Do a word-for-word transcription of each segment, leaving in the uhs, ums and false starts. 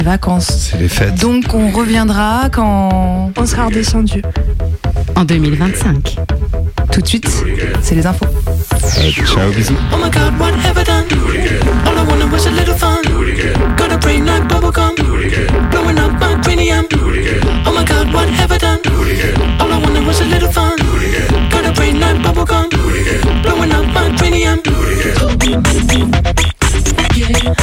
vacances. C'est les fêtes. Donc on reviendra quand on sera redescendu. En deux mille vingt-cinq. Tout de suite, c'est les infos. Euh, ciao, bisous. Oh my God, what have I done? All I wanted was a little fun. Got a brain like bubblegum. Blowing up my cranium. Oh my God, what have I done? All I wanted was a little fun. Got a brain like bubblegum. Blowing up my cranium. Yeah.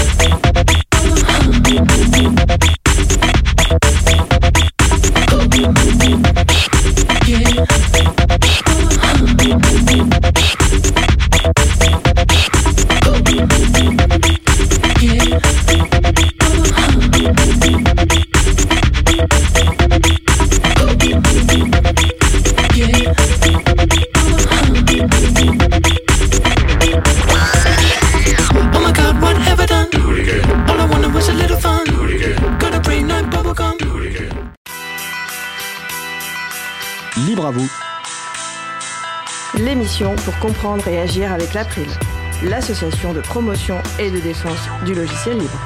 Libre à vous. L'émission pour comprendre et agir avec l'April, l'association de promotion et de défense du logiciel libre.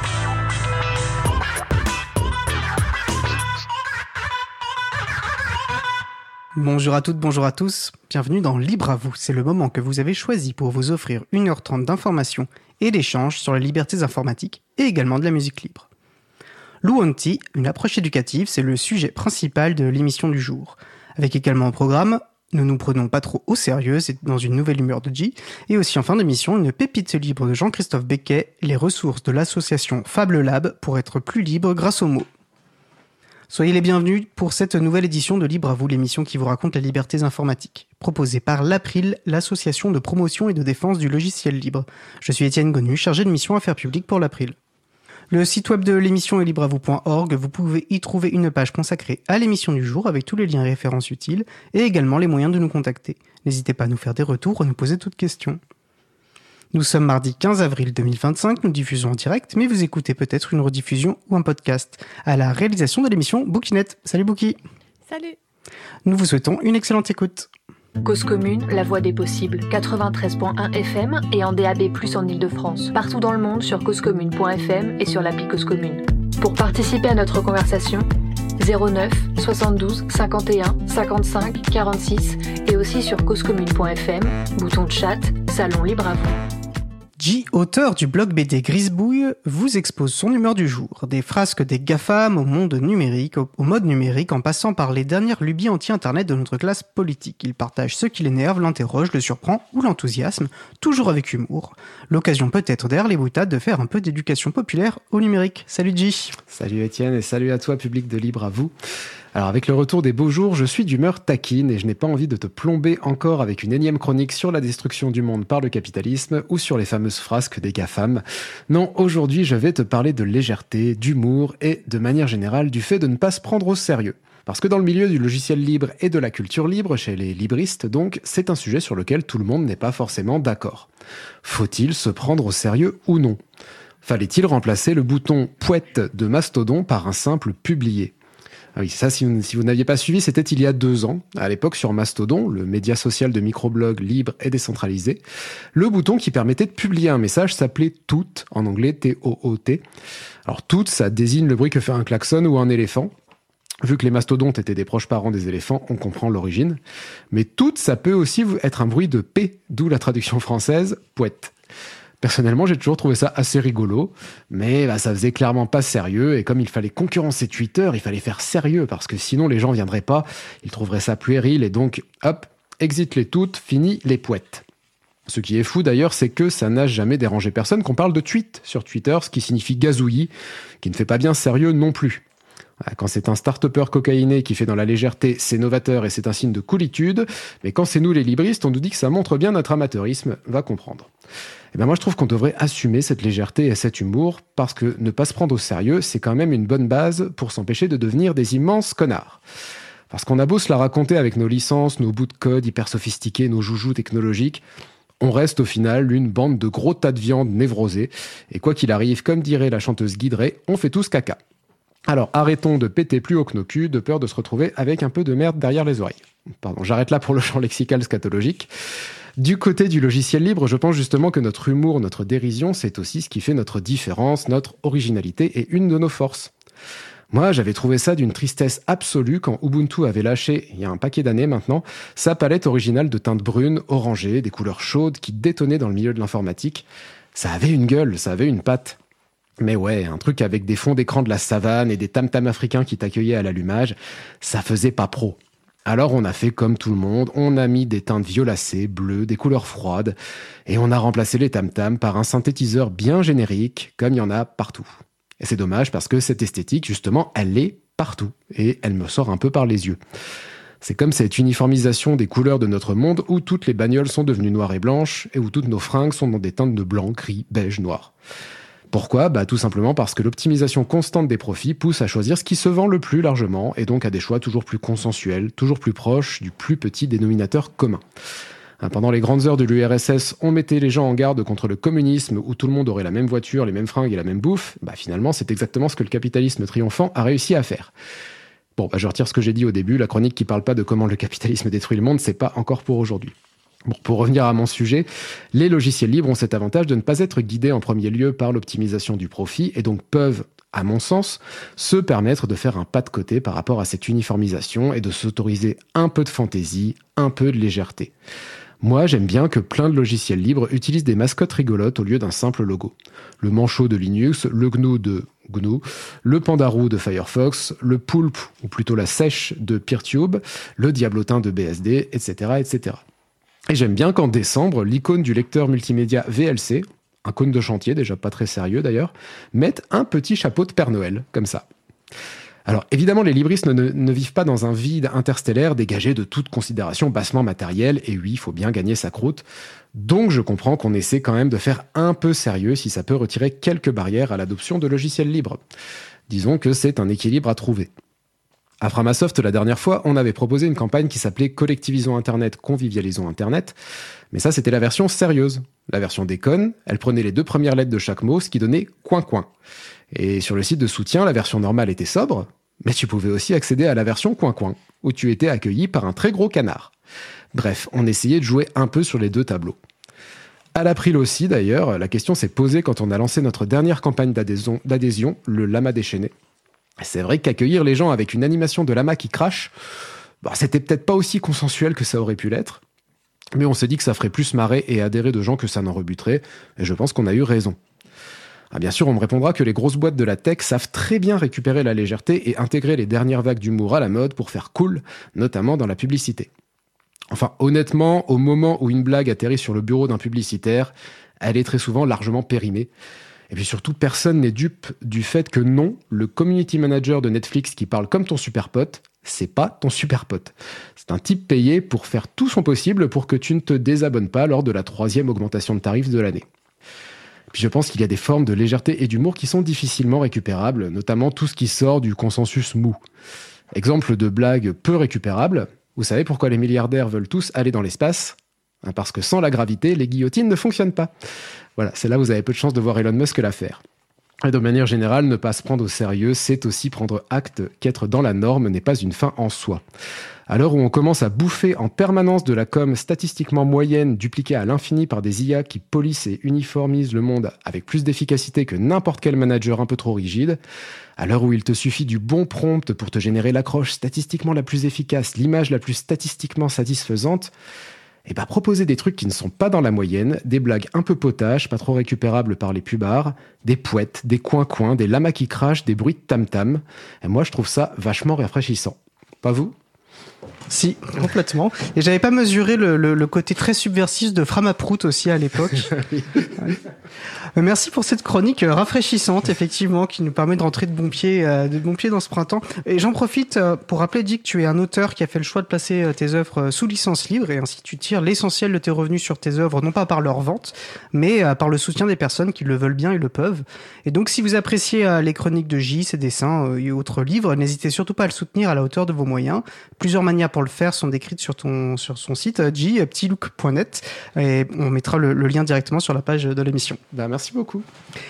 Bonjour à toutes, bonjour à tous, bienvenue dans Libre à vous. C'est le moment que vous avez choisi pour vous offrir une heure trente d'informations et d'échanges sur les libertés informatiques et également de la musique libre. L'U-O-N-T, une approche éducative, c'est le sujet principal de l'émission du jour. Avec également au programme, ne nous prenons pas trop au sérieux, c'est dans une nouvelle humeur de G, et aussi en fin d'émission, une pépite libre de Jean-Christophe Becquet, les ressources de l'association Fable Lab pour être plus libre grâce aux mots. Soyez les bienvenus pour cette nouvelle édition de Libre à vous, l'émission qui vous raconte les libertés informatiques, proposée par l'April, l'association de promotion et de défense du logiciel libre. Je suis Étienne Gonu, chargé de mission Affaires publiques pour l'April. Le site web de l'émission est libre à vous point org. Vous pouvez y trouver une page consacrée à l'émission du jour avec tous les liens et références utiles et également les moyens de nous contacter. N'hésitez pas à nous faire des retours ou à nous poser toutes questions. Nous sommes mardi quinze avril deux mille vingt-cinq, nous diffusons en direct, mais vous écoutez peut-être une rediffusion ou un podcast. À la réalisation de l'émission, Boukinette. Salut Bouki. Salut. Nous vous souhaitons une excellente écoute. Cause Commune, la voix des possibles, quatre-vingt-treize virgule un F M et en D A B plus, en Ile-de-France. Partout dans le monde sur cause commune point F M et sur l'appli Cause Commune. Pour participer à notre conversation, zéro neuf soixante-douze cinquante et un cinquante-cinq quarante-six et aussi sur cause commune point F M, bouton de chat, salon libre à vous. G, auteur du blog B D Grisbouille, vous expose son humeur du jour. Des frasques des GAFAM au monde numérique, au, au mode numérique, en passant par les dernières lubies anti-internet de notre classe politique. Il partage ce qui l'énerve, l'interroge, le surprend ou l'enthousiasme, toujours avec humour. L'occasion peut-être derrière les boutades de faire un peu d'éducation populaire au numérique. Salut G. Salut Étienne et salut à toi, public de Libre à vous. Alors avec le retour des beaux jours, je suis d'humeur taquine et je n'ai pas envie de te plomber encore avec une énième chronique sur la destruction du monde par le capitalisme ou sur les fameuses frasques des GAFAM. Non, aujourd'hui je vais te parler de légèreté, d'humour et de manière générale du fait de ne pas se prendre au sérieux. Parce que dans le milieu du logiciel libre et de la culture libre, chez les libristes donc, c'est un sujet sur lequel tout le monde n'est pas forcément d'accord. Faut-il se prendre au sérieux ou non ? Fallait-il remplacer le bouton « Pouette » de Mastodon par un simple « Publier » ? Ah oui, ça, si vous, si vous n'aviez pas suivi, c'était il y a deux ans. À l'époque, sur Mastodon, le média social de microblog libre et décentralisé, le bouton qui permettait de publier un message s'appelait « Toot », en anglais T O O T. Alors « Toot », ça désigne le bruit que fait un klaxon ou un éléphant. Vu que les mastodontes étaient des proches parents des éléphants, on comprend l'origine. Mais « Toot », ça peut aussi être un bruit de P, d'où la traduction française « Pouette ». Personnellement, j'ai toujours trouvé ça assez rigolo, mais bah, ça faisait clairement pas sérieux, et comme il fallait concurrencer Twitter, il fallait faire sérieux, parce que sinon les gens viendraient pas, ils trouveraient ça puéril, et donc, hop, exit les toutes, fini les pouettes. Ce qui est fou d'ailleurs, c'est que ça n'a jamais dérangé personne qu'on parle de tweet sur Twitter, ce qui signifie gazouillis, qui ne fait pas bien sérieux non plus. Quand c'est un start-upper cocaïné qui fait dans la légèreté, c'est novateur et c'est un signe de coolitude, mais quand c'est nous les libristes, on nous dit que ça montre bien notre amateurisme, va comprendre. Et ben moi je trouve qu'on devrait assumer cette légèreté et cet humour, parce que ne pas se prendre au sérieux, c'est quand même une bonne base pour s'empêcher de devenir des immenses connards. Parce qu'on a beau se la raconter avec nos licences, nos bouts de code hyper sophistiqués, nos joujoux technologiques, on reste au final une bande de gros tas de viande névrosés, et quoi qu'il arrive, comme dirait la chanteuse Guy Drey, on fait tous caca. Alors arrêtons de péter plus haut que nos culs, de peur de se retrouver avec un peu de merde derrière les oreilles. Pardon, j'arrête là pour le champ lexical scatologique. Du côté du logiciel libre, je pense justement que notre humour, notre dérision, c'est aussi ce qui fait notre différence, notre originalité et une de nos forces. Moi, j'avais trouvé ça d'une tristesse absolue quand Ubuntu avait lâché, il y a un paquet d'années maintenant, sa palette originale de teintes brunes, orangées, des couleurs chaudes qui détonnaient dans le milieu de l'informatique. Ça avait une gueule, ça avait une patte. Mais ouais, un truc avec des fonds d'écran de la savane et des tam-tams africains qui t'accueillaient à l'allumage, ça faisait pas pro. Alors on a fait comme tout le monde, on a mis des teintes violacées, bleues, des couleurs froides, et on a remplacé les tam-tams par un synthétiseur bien générique, comme il y en a partout. Et c'est dommage parce que cette esthétique, justement, elle est partout, et elle me sort un peu par les yeux. C'est comme cette uniformisation des couleurs de notre monde où toutes les bagnoles sont devenues noires et blanches, et où toutes nos fringues sont dans des teintes de blanc, gris, beige, noir. Pourquoi ? Bah, tout simplement parce que l'optimisation constante des profits pousse à choisir ce qui se vend le plus largement, et donc à des choix toujours plus consensuels, toujours plus proches du plus petit dénominateur commun. Pendant les grandes heures de l'U R S S, on mettait les gens en garde contre le communisme où tout le monde aurait la même voiture, les mêmes fringues et la même bouffe. Bah, finalement, c'est exactement ce que le capitalisme triomphant a réussi à faire. Bon, bah, je retire ce que j'ai dit au début, la chronique qui parle pas de comment le capitalisme détruit le monde, c'est pas encore pour aujourd'hui. Bon, pour revenir à mon sujet, les logiciels libres ont cet avantage de ne pas être guidés en premier lieu par l'optimisation du profit et donc peuvent, à mon sens, se permettre de faire un pas de côté par rapport à cette uniformisation et de s'autoriser un peu de fantaisie, un peu de légèreté. Moi, j'aime bien que plein de logiciels libres utilisent des mascottes rigolotes au lieu d'un simple logo. Le manchot de Linux, le G N U de G N U, le pandarou de Firefox, le poulpe, ou plutôt la sèche de Peertube, le diablotin de B S D, et cetera, et cetera. Et j'aime bien qu'en décembre, l'icône du lecteur multimédia V L C, un cône de chantier, déjà pas très sérieux d'ailleurs, mette un petit chapeau de Père Noël, comme ça. Alors évidemment, les libristes ne, ne vivent pas dans un vide interstellaire dégagé de toute considération bassement matérielle, et oui, il faut bien gagner sa croûte. Donc je comprends qu'on essaie quand même de faire un peu sérieux si ça peut retirer quelques barrières à l'adoption de logiciels libres. Disons que c'est un équilibre à trouver. À Framasoft, la dernière fois, on avait proposé une campagne qui s'appelait « Collectivisons Internet, convivialisons Internet », mais ça c'était la version sérieuse. La version déconne, elle prenait les deux premières lettres de chaque mot, ce qui donnait « coin coin ». Et sur le site de soutien, la version normale était sobre, mais tu pouvais aussi accéder à la version coin-coin, où tu étais accueilli par un très gros canard. Bref, on essayait de jouer un peu sur les deux tableaux. À l'April aussi, d'ailleurs, la question s'est posée quand on a lancé notre dernière campagne d'adhésion, d'adhésion le lama déchaîné. C'est vrai qu'accueillir les gens avec une animation de lama qui crache, bah, c'était peut-être pas aussi consensuel que ça aurait pu l'être, mais on s'est dit que ça ferait plus marrer et adhérer de gens que ça n'en rebuterait, et je pense qu'on a eu raison. Ah, bien sûr, on me répondra que les grosses boîtes de la tech savent très bien récupérer la légèreté et intégrer les dernières vagues d'humour à la mode pour faire cool, notamment dans la publicité. Enfin, honnêtement, au moment où une blague atterrit sur le bureau d'un publicitaire, elle est très souvent largement périmée. Et puis surtout, personne n'est dupe du fait que non, le community manager de Netflix qui parle comme ton super pote, c'est pas ton super pote. C'est un type payé pour faire tout son possible pour que tu ne te désabonnes pas lors de la troisième augmentation de tarifs de l'année. Puis je pense qu'il y a des formes de légèreté et d'humour qui sont difficilement récupérables, notamment tout ce qui sort du consensus mou. Exemple de blague peu récupérable, vous savez pourquoi les milliardaires veulent tous aller dans l'espace ? Parce que sans la gravité, les guillotines ne fonctionnent pas. Voilà, c'est là où vous avez peu de chance de voir Elon Musk la faire. Et de manière générale, ne pas se prendre au sérieux, c'est aussi prendre acte qu'être dans la norme n'est pas une fin en soi. À l'heure où on commence à bouffer en permanence de la com statistiquement moyenne dupliquée à l'infini par des I A qui polissent et uniformisent le monde avec plus d'efficacité que n'importe quel manager un peu trop rigide, à l'heure où il te suffit du bon prompt pour te générer l'accroche statistiquement la plus efficace, l'image la plus statistiquement satisfaisante, et bah proposer des trucs qui ne sont pas dans la moyenne, des blagues un peu potaches, pas trop récupérables par les pubards, des pouettes, des coins-coins, des lamas qui crachent, des bruits de tam-tam. Et moi, je trouve ça vachement rafraîchissant. Pas vous ? Si, complètement. Et j'avais pas mesuré le, le, le côté très subversif de Framaprout aussi à l'époque. Oui. Ouais. Merci pour cette chronique rafraîchissante, effectivement, qui nous permet de rentrer de bon pied, euh, de bon pied dans ce printemps. Et j'en profite euh, pour rappeler, Dick, que tu es un auteur qui a fait le choix de placer euh, tes œuvres sous licence libre, et ainsi tu tires l'essentiel de tes revenus sur tes œuvres, non pas par leur vente, mais euh, par le soutien des personnes qui le veulent bien et le peuvent. Et donc, si vous appréciez euh, les chroniques de J, ses dessins euh, et autres livres, n'hésitez surtout pas à le soutenir à la hauteur de vos moyens. Plusieurs manières pour le faire sont décrites sur ton sur son site j petit look point net, et on mettra le, le lien directement sur la page de l'émission. Ben, merci beaucoup.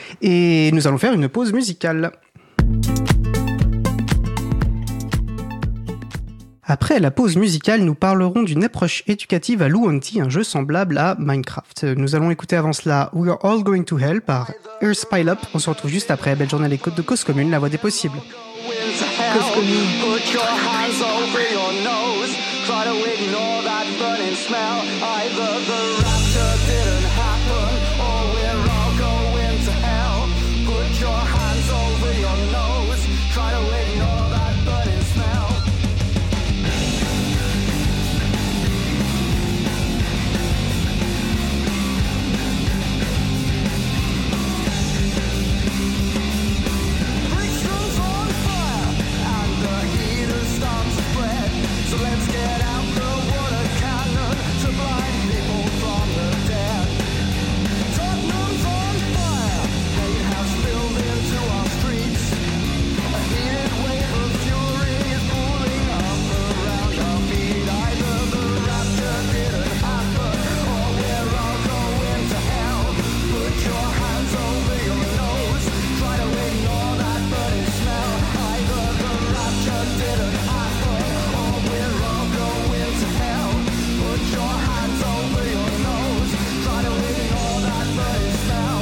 Et nous allons faire une pause musicale. Après la pause musicale, nous parlerons d'une approche éducative à Luanti, un jeu semblable à Minecraft. Nous allons écouter avant cela We're All Going to Hell par Earth Pile Up. On se retrouve juste après. Belle journée à l'écoute de Cause Commune, la voix des possibles. Cause Commune. Put your hands over your nose. Try to ignore that burning smell. Either the rapture didn't happen, or we're all going to hell. Put your hands over your nose. Try to ignore that burning smell. Brixton's on fire, and the heat is starting to spread. So let's get out the water cannon to blind people from the dead. Tottenham's on fire, hate has spilled into our streets. A heated wave of fury is pulling up around our feet. Either the rapture didn't happen, or we're all going to hell. Put your hands over your nose, try to ignore that burning smell. Either the rapture didn't happen, or we're all going to hell. Put your hands over your nose, try to ignore that burning smell.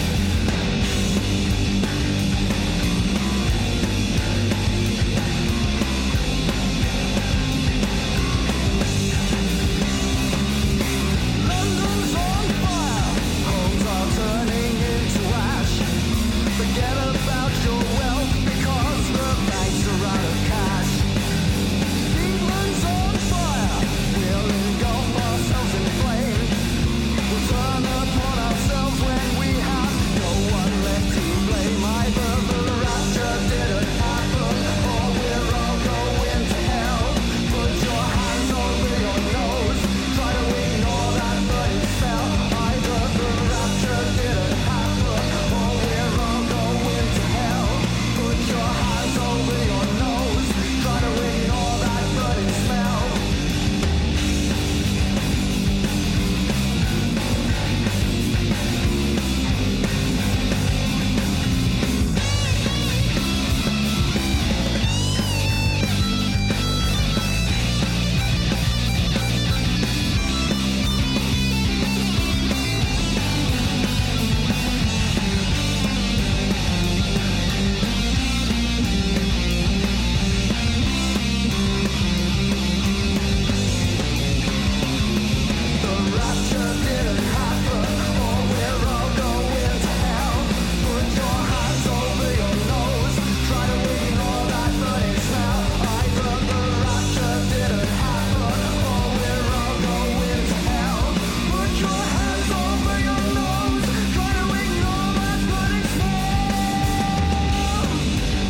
London's on fire, homes are turning into ash. Forget about your wealth because the banks are out of cash. England's on fire, we'll engulf ourselves in flame. We'll turn upon ourselves when we have no one left to blame. Either the rapture didn't happen, or we're all going to hell. Put your hands over your nose, try to ignore that burning smell. Either the rapture didn't happen, or we're all going to hell. Put your hands over your nose, try to ignore that burning smell. The rapture didn't happen, or we're all going to hell. Put your hands over your nose, try to ignore that burning smell. Either the rapture didn't happen, or we're all going to hell. Put your hands over your nose, try to ignore that burning smell.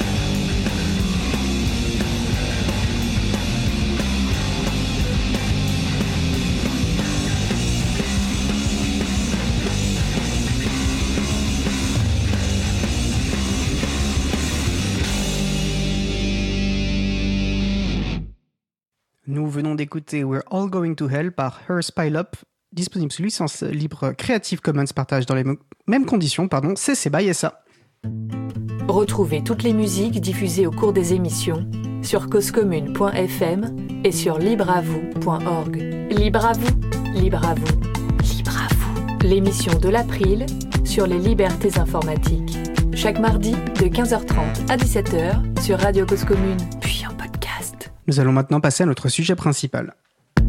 Nous venons d'écouter We're All Going to Hell par Earth Pile Up, disponible sous licence libre Creative Commons partage dans les mo- mêmes conditions, pardon, C C by S A. Retrouvez toutes les musiques diffusées au cours des émissions sur cause commune point f m et sur libre à vous point org. Libre à vous, libre à vous, libre à vous. L'émission de l'April sur les libertés informatiques. Chaque mardi de quinze heures trente à dix-sept heures sur Radio Cause Commune, puis en podcast. Nous allons maintenant passer à notre sujet principal.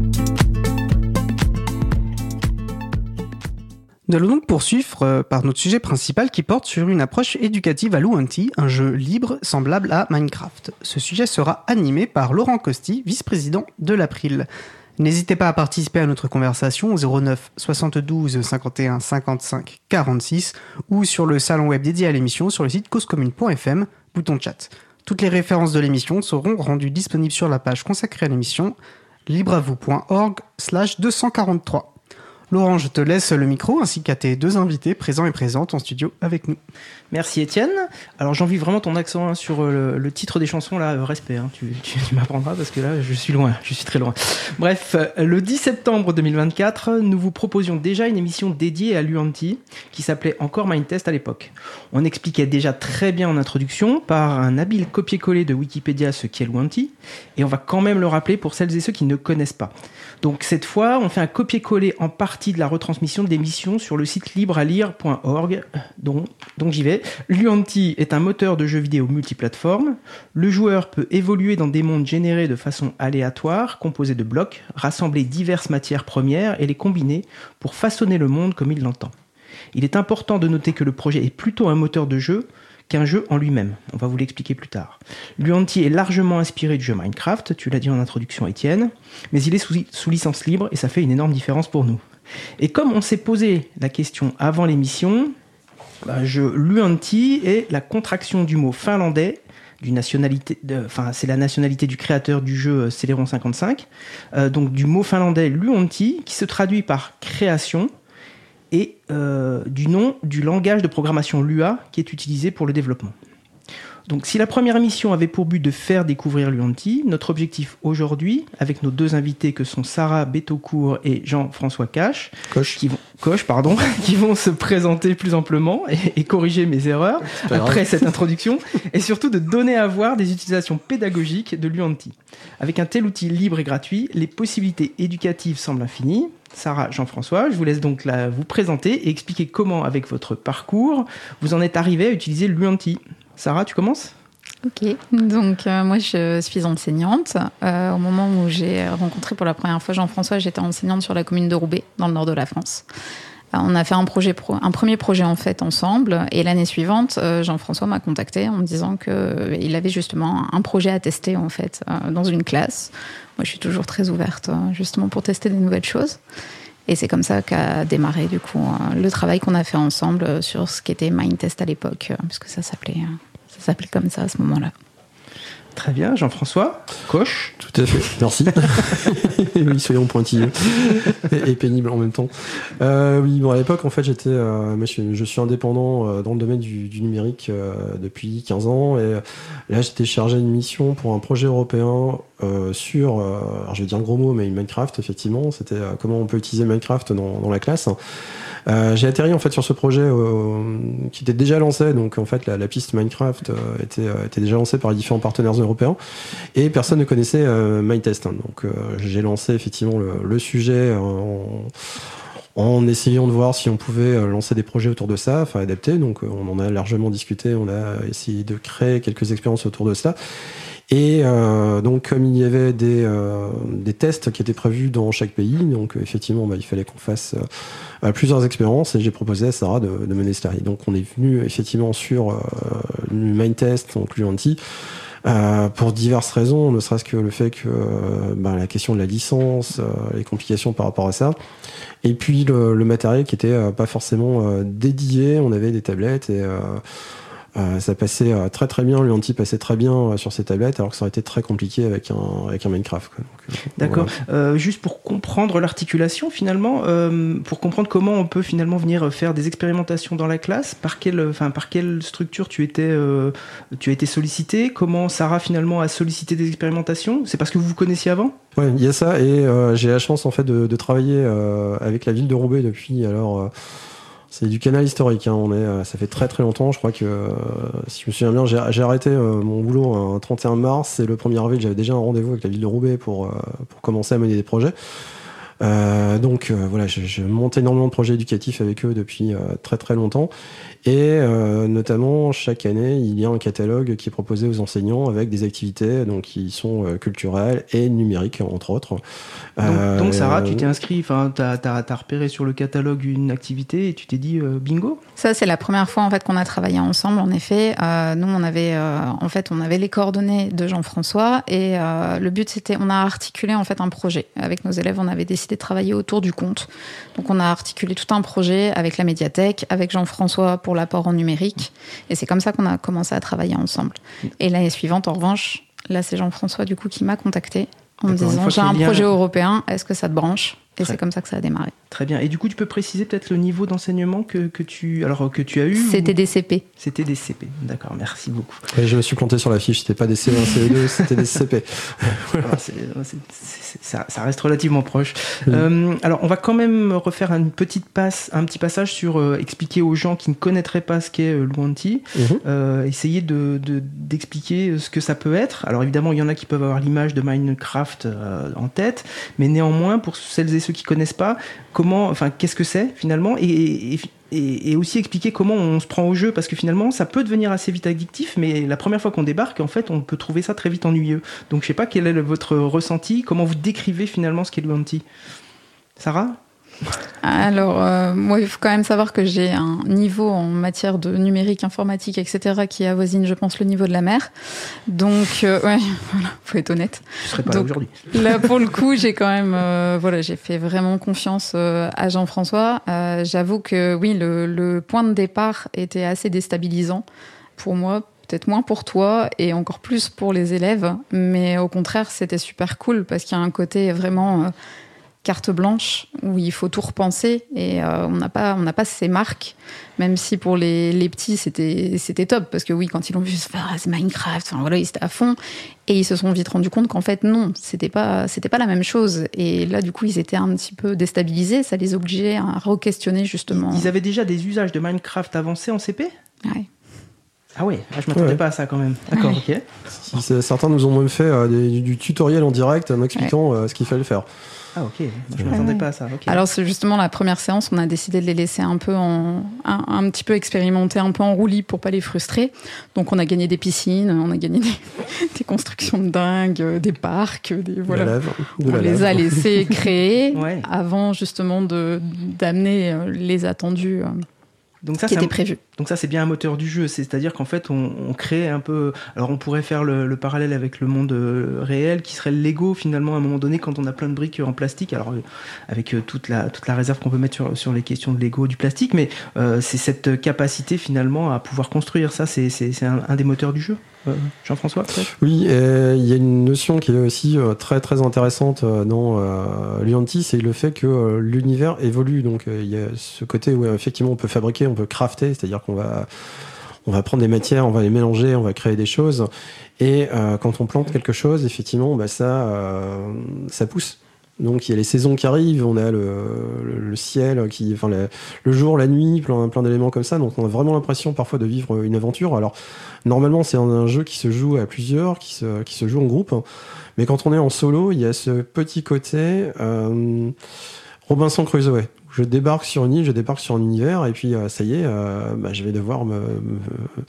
Nous allons donc poursuivre euh, par notre sujet principal qui porte sur une approche éducative à Luanti, un jeu libre semblable à Minecraft. Ce sujet sera animé par Laurent Costi, vice-président de l'April. N'hésitez pas à participer à notre conversation au zéro neuf soixante-douze cinquante et un cinquante-cinq quarante-six ou sur le salon web dédié à l'émission sur le site cause commune point f m, bouton chat. Toutes les références de l'émission seront rendues disponibles sur la page consacrée à l'émission libreavou point org slash deux cent quarante-trois. Laurent, je te laisse le micro ainsi qu'à tes deux invités présents et présentes en studio avec nous. Merci Étienne. Alors j'envie vraiment ton accent hein, sur le, le titre des chansons, là, respect, hein, tu, tu, tu m'apprendras parce que là je suis loin, je suis très loin. Bref, le dix septembre deux mille vingt-quatre, nous vous proposions déjà une émission dédiée à l'Uanti qui s'appelait encore Mindtest à l'époque. On expliquait déjà très bien en introduction par un habile copier-coller de Wikipédia ce qu'est l'Uanti et on va quand même le rappeler pour celles et ceux qui ne connaissent pas. Donc cette fois, on fait un copier-coller en partie de la retransmission de l'émission sur le site libre à lire point org, donc, donc j'y vais. L'Uanti est un moteur de jeux vidéo multiplateforme. Le joueur peut évoluer dans des mondes générés de façon aléatoire, composés de blocs, rassembler diverses matières premières et les combiner pour façonner le monde comme il l'entend. Il est important de noter que le projet est plutôt un moteur de jeu qu'un jeu en lui-même. On va vous l'expliquer plus tard. L'Uanti est largement inspiré du jeu Minecraft, tu l'as dit en introduction Étienne, mais il est sous, sous licence libre et ça fait une énorme différence pour nous. Et comme on s'est posé la question avant l'émission, bah, je, l'Uanti est la contraction du mot finlandais, du nationalité, de, enfin c'est la nationalité du créateur du jeu Celeron cinquante-cinq, euh, donc du mot finlandais l'Uanti, qui se traduit par création, et euh, du nom du langage de programmation Lua qui est utilisé pour le développement. Donc si la première émission avait pour but de faire découvrir l'Uanti, notre objectif aujourd'hui, avec nos deux invités que sont Sarah Betaucourt et Jean-François Cache, Coche, qui vont, Coche pardon, qui vont se présenter plus amplement et, et corriger mes erreurs après cette introduction, et surtout de donner à voir des utilisations pédagogiques de l'Uanti. Avec un tel outil libre et gratuit, les possibilités éducatives semblent infinies. Sarah, Jean-François, je vous laisse donc la, vous présenter et expliquer comment, avec votre parcours, vous en êtes arrivé à utiliser l'Uanti. Sarah, tu commences ? Ok, donc euh, moi je suis enseignante. Euh, au moment où j'ai rencontré pour la première fois Jean-François, j'étais enseignante sur la commune de Roubaix, dans le nord de la France. Euh, on a fait un, projet pro, un premier projet en fait ensemble, et l'année suivante, euh, Jean-François m'a contacté en me disant qu'il euh, avait justement un projet à tester en fait euh, dans une classe. Moi je suis toujours très ouverte euh, justement pour tester des nouvelles choses. Et c'est comme ça qu'a démarré du coup le travail qu'on a fait ensemble sur ce qu'était Mindtest à l'époque, puisque ça s'appelait, ça s'appelait comme ça à ce moment-là. Très bien, Jean-François, Coche. Tout à fait, merci. Oui, soyons pointilleux et, et pénibles en même temps. Euh, oui, bon, à l'époque, en fait, j'étais, euh, moi, je, je suis indépendant euh, dans le domaine du, du numérique euh, depuis quinze ans, et euh, là, j'étais chargé d'une mission pour un projet européen euh, sur, euh, alors je vais dire un gros mot, mais Minecraft, effectivement. C'était euh, comment on peut utiliser Minecraft dans, dans la classe. Euh, j'ai atterri en fait sur ce projet euh, qui était déjà lancé, donc en fait la, la piste Minecraft euh, était, euh, était déjà lancée par les différents partenaires européens et personne ne connaissait euh, Mindtest. Hein, donc euh, j'ai lancé effectivement le, le sujet en, en essayant de voir si on pouvait lancer des projets autour de ça, enfin adapter. Donc on en a largement discuté, on a essayé de créer quelques expériences autour de ça. Et euh, donc comme il y avait des, euh, des tests qui étaient prévus dans chaque pays, donc effectivement bah, il fallait qu'on fasse euh, plusieurs expériences et j'ai proposé à Sarah de, de mener cela. Et donc on est venu effectivement sur euh, le Mindtest, donc l'Uanti, euh, pour diverses raisons, ne serait-ce que le fait que euh, bah, la question de la licence, euh, les complications par rapport à ça, et puis le, le matériel qui était euh, pas forcément euh, dédié. On avait des tablettes et euh, Euh, ça passait euh, très très bien, l'Uanti passait très bien euh, sur ces tablettes, alors que ça aurait été très compliqué avec un, avec un Minecraft. Quoi. Donc, euh, D'accord. Voilà. Euh, juste pour comprendre l'articulation finalement, euh, pour comprendre comment on peut finalement venir faire des expérimentations dans la classe, par quelle, enfin, par quelle structure tu étais, euh, tu as été sollicité, comment Sarah finalement a sollicité des expérimentations, c'est parce que vous vous connaissiez avant ? Ouais, il y a ça, et euh, j'ai la chance en fait de, de travailler euh, avec la ville de Roubaix depuis alors. Euh, C'est du canal historique, hein. On est, ça fait très très longtemps, je crois que, euh, si je me souviens bien, j'ai, j'ai arrêté euh, mon boulot un trente et un mars, et le premier avril, j'avais déjà un rendez-vous avec la ville de Roubaix pour, euh, pour commencer à mener des projets. Euh, donc euh, voilà, je, je monte énormément de projets éducatifs avec eux depuis euh, très très longtemps, et euh, notamment chaque année il y a un catalogue qui est proposé aux enseignants avec des activités donc qui sont euh, culturelles et numériques entre autres. Donc, euh, donc Sarah, tu t'es inscrit, enfin t'as, t'as, t'as repéré sur le catalogue une activité et tu t'es dit euh, bingo. Ça c'est la première fois en fait qu'on a travaillé ensemble. En effet, euh, nous on avait euh, en fait on avait les coordonnées de Jean-François et euh, le but c'était on a articulé en fait un projet avec nos élèves. On avait décidé de travailler autour du conte. Donc on a articulé tout un projet avec la médiathèque, avec Jean-François pour l'apport en numérique, et c'est comme ça qu'on a commencé à travailler ensemble. Et l'année suivante, en revanche, là c'est Jean-François du coup qui m'a contacté en me disant j'ai un liens... projet européen, est-ce que ça te branche ? Et Très... c'est comme ça que ça a démarré. Très bien. Et du coup, tu peux préciser peut-être le niveau d'enseignement que, que, tu, alors, que tu as eu C'était ou... des C P. C'était des C P. D'accord, merci beaucoup. Et je me suis planté sur la fiche, c'était pas des C un, C E deux, c'était des C P. Voilà, c'est, c'est, c'est, ça, ça reste relativement proche. Mmh. Euh, alors, on va quand même refaire une petite passe, un petit passage sur euh, expliquer aux gens qui ne connaîtraient pas ce qu'est euh, l'Uanti, mmh. euh, essayer de, de, d'expliquer ce que ça peut être. Alors, évidemment, il y en a qui peuvent avoir l'image de Minecraft euh, en tête, mais néanmoins, pour celles et ceux qui ne connaissent pas, comment, enfin, qu'est-ce que c'est finalement, et, et, et, et aussi expliquer comment on se prend au jeu, parce que finalement, ça peut devenir assez vite addictif, mais la première fois qu'on débarque, en fait, on peut trouver ça très vite ennuyeux. Donc, je sais pas quel est le, votre ressenti, comment vous décrivez finalement ce qu'est l'Uanti. Sarah ? Alors, euh, moi, il faut quand même savoir que j'ai un niveau en matière de numérique, informatique, et cetera qui avoisine, je pense, le niveau de la mer. Donc, euh, ouais, voilà, faut être honnête. Je serais pas Donc, là aujourd'hui. Là, pour le coup, j'ai quand même, euh, voilà, j'ai fait vraiment confiance euh, à Jean-François. Euh, j'avoue que oui, le, le point de départ était assez déstabilisant pour moi. Peut-être moins pour toi et encore plus pour les élèves. Mais au contraire, c'était super cool parce qu'il y a un côté vraiment... Euh, carte blanche où il faut tout repenser et euh, on n'a pas on n'a pas ces marques, même si pour les, les petits c'était c'était top parce que oui, quand ils l'ont vu se faire ah, c'est Minecraft, enfin voilà, ils étaient à fond et ils se sont vite rendus compte qu'en fait non, c'était pas c'était pas la même chose et là du coup ils étaient un petit peu déstabilisés, ça les obligeait à re-questionner justement. Ils avaient déjà des usages de Minecraft avancés en C P ? Ouais. Ah ouais, ah, je m'attendais ouais. pas à ça quand même. D'accord, ouais. ok. Si, certains nous ont même fait euh, des, du, du tutoriel en direct en expliquant ouais. euh, ce qu'il fallait faire. Ah ok, je ne m'attendais pas à ça. Okay. Alors c'est justement la première séance, on a décidé de les laisser un peu en, un, un petit peu expérimenter, un peu en roue libre pour pas les frustrer. Donc on a gagné des piscines, on a gagné des, des constructions de dingue, des parcs, des voilà. De la lave, de on la les lave. a laissés créer ouais. avant justement de d'amener les attendus. Donc ça, qui c'est était un, prévu. Donc ça, c'est bien un moteur du jeu. C'est-à-dire qu'en fait, on, on crée un peu... Alors, on pourrait faire le, le parallèle avec le monde euh, réel, qui serait le Lego, finalement, à un moment donné, quand on a plein de briques en plastique. Alors, euh, avec euh, toute, la, toute la réserve qu'on peut mettre sur, sur les questions de Lego, du plastique. Mais euh, c'est cette capacité, finalement, à pouvoir construire. Ça, c'est, c'est, c'est un, un des moteurs du jeu. Euh, Jean-François, peut-être ? Oui, il y a une notion qui est aussi euh, très, très intéressante euh, dans euh, l'Uanti, c'est le fait que euh, l'univers évolue. Donc, il euh, y a ce côté où, effectivement, on peut fabriquer, on peut crafter, c'est-à-dire qu'on va, on va prendre des matières, on va les mélanger, on va créer des choses. Et euh, quand on plante quelque chose, effectivement, bah, ça, euh, ça pousse. Donc il y a les saisons qui arrivent, on a le, le, le ciel, qui, enfin le, le jour, la nuit, plein, plein d'éléments comme ça. Donc on a vraiment l'impression parfois de vivre une aventure. Alors normalement c'est un, un jeu qui se joue à plusieurs, qui se, qui se joue en groupe. Mais quand on est en solo, il y a ce petit côté euh, Robinson Crusoe. Je débarque sur une île, je débarque sur un univers, et puis euh, ça y est, euh, bah, je vais devoir me, me,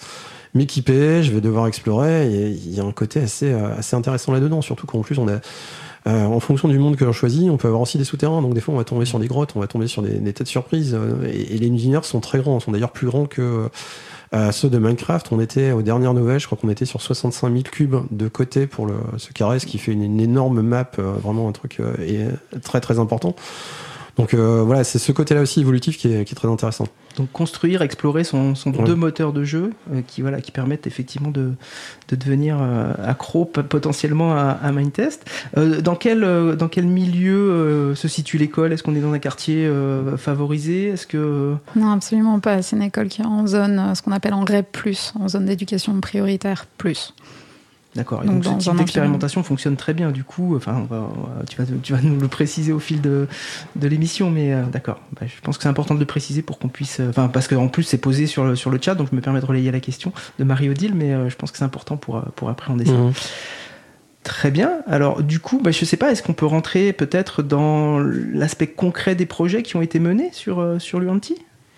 m'équiper, je vais devoir explorer. Et il y a un côté assez, assez intéressant là-dedans, surtout qu'en plus on a Euh, en fonction du monde que l'on choisit, on peut avoir aussi des souterrains. Donc des fois, on va tomber sur des grottes, on va tomber sur des, des tas de surprises. Euh, et, et les univers sont très grands, sont d'ailleurs plus grands que euh, ceux de Minecraft. On était aux dernières nouvelles, je crois qu'on était sur soixante-cinq mille cubes de côté pour le, ce carré, ce qui fait une, une énorme map, euh, vraiment un truc euh, et très très important. Donc euh, voilà, c'est ce côté-là aussi évolutif qui est, qui est très intéressant. Donc construire, explorer sont, sont ouais. deux moteurs de jeu euh, qui, voilà, qui permettent effectivement de, de devenir euh, accro p- potentiellement à, à Mindtest. Euh, dans, quel, euh, dans quel milieu euh, se situe l'école ? Est-ce qu'on est dans un quartier euh, favorisé ? Est-ce que... Non, absolument pas. C'est une école qui est en zone, ce qu'on appelle en R E P plus, en zone d'éducation prioritaire plus. D'accord, et donc, donc ce type d'expérimentation fonctionne très bien, du coup, enfin, on va, on va, tu, vas, tu vas nous le préciser au fil de, de l'émission, mais euh, d'accord, bah, je pense que c'est important de le préciser pour qu'on puisse, enfin, euh, parce qu'en plus c'est posé sur le, sur le chat, donc je me permets de relayer la question de Marie-Odile, mais euh, je pense que c'est important pour, pour appréhender ça. Mmh. Très bien, alors du coup, bah, je sais pas, est-ce qu'on peut rentrer peut-être dans l'aspect concret des projets qui ont été menés sur, euh, sur l'Uanti ?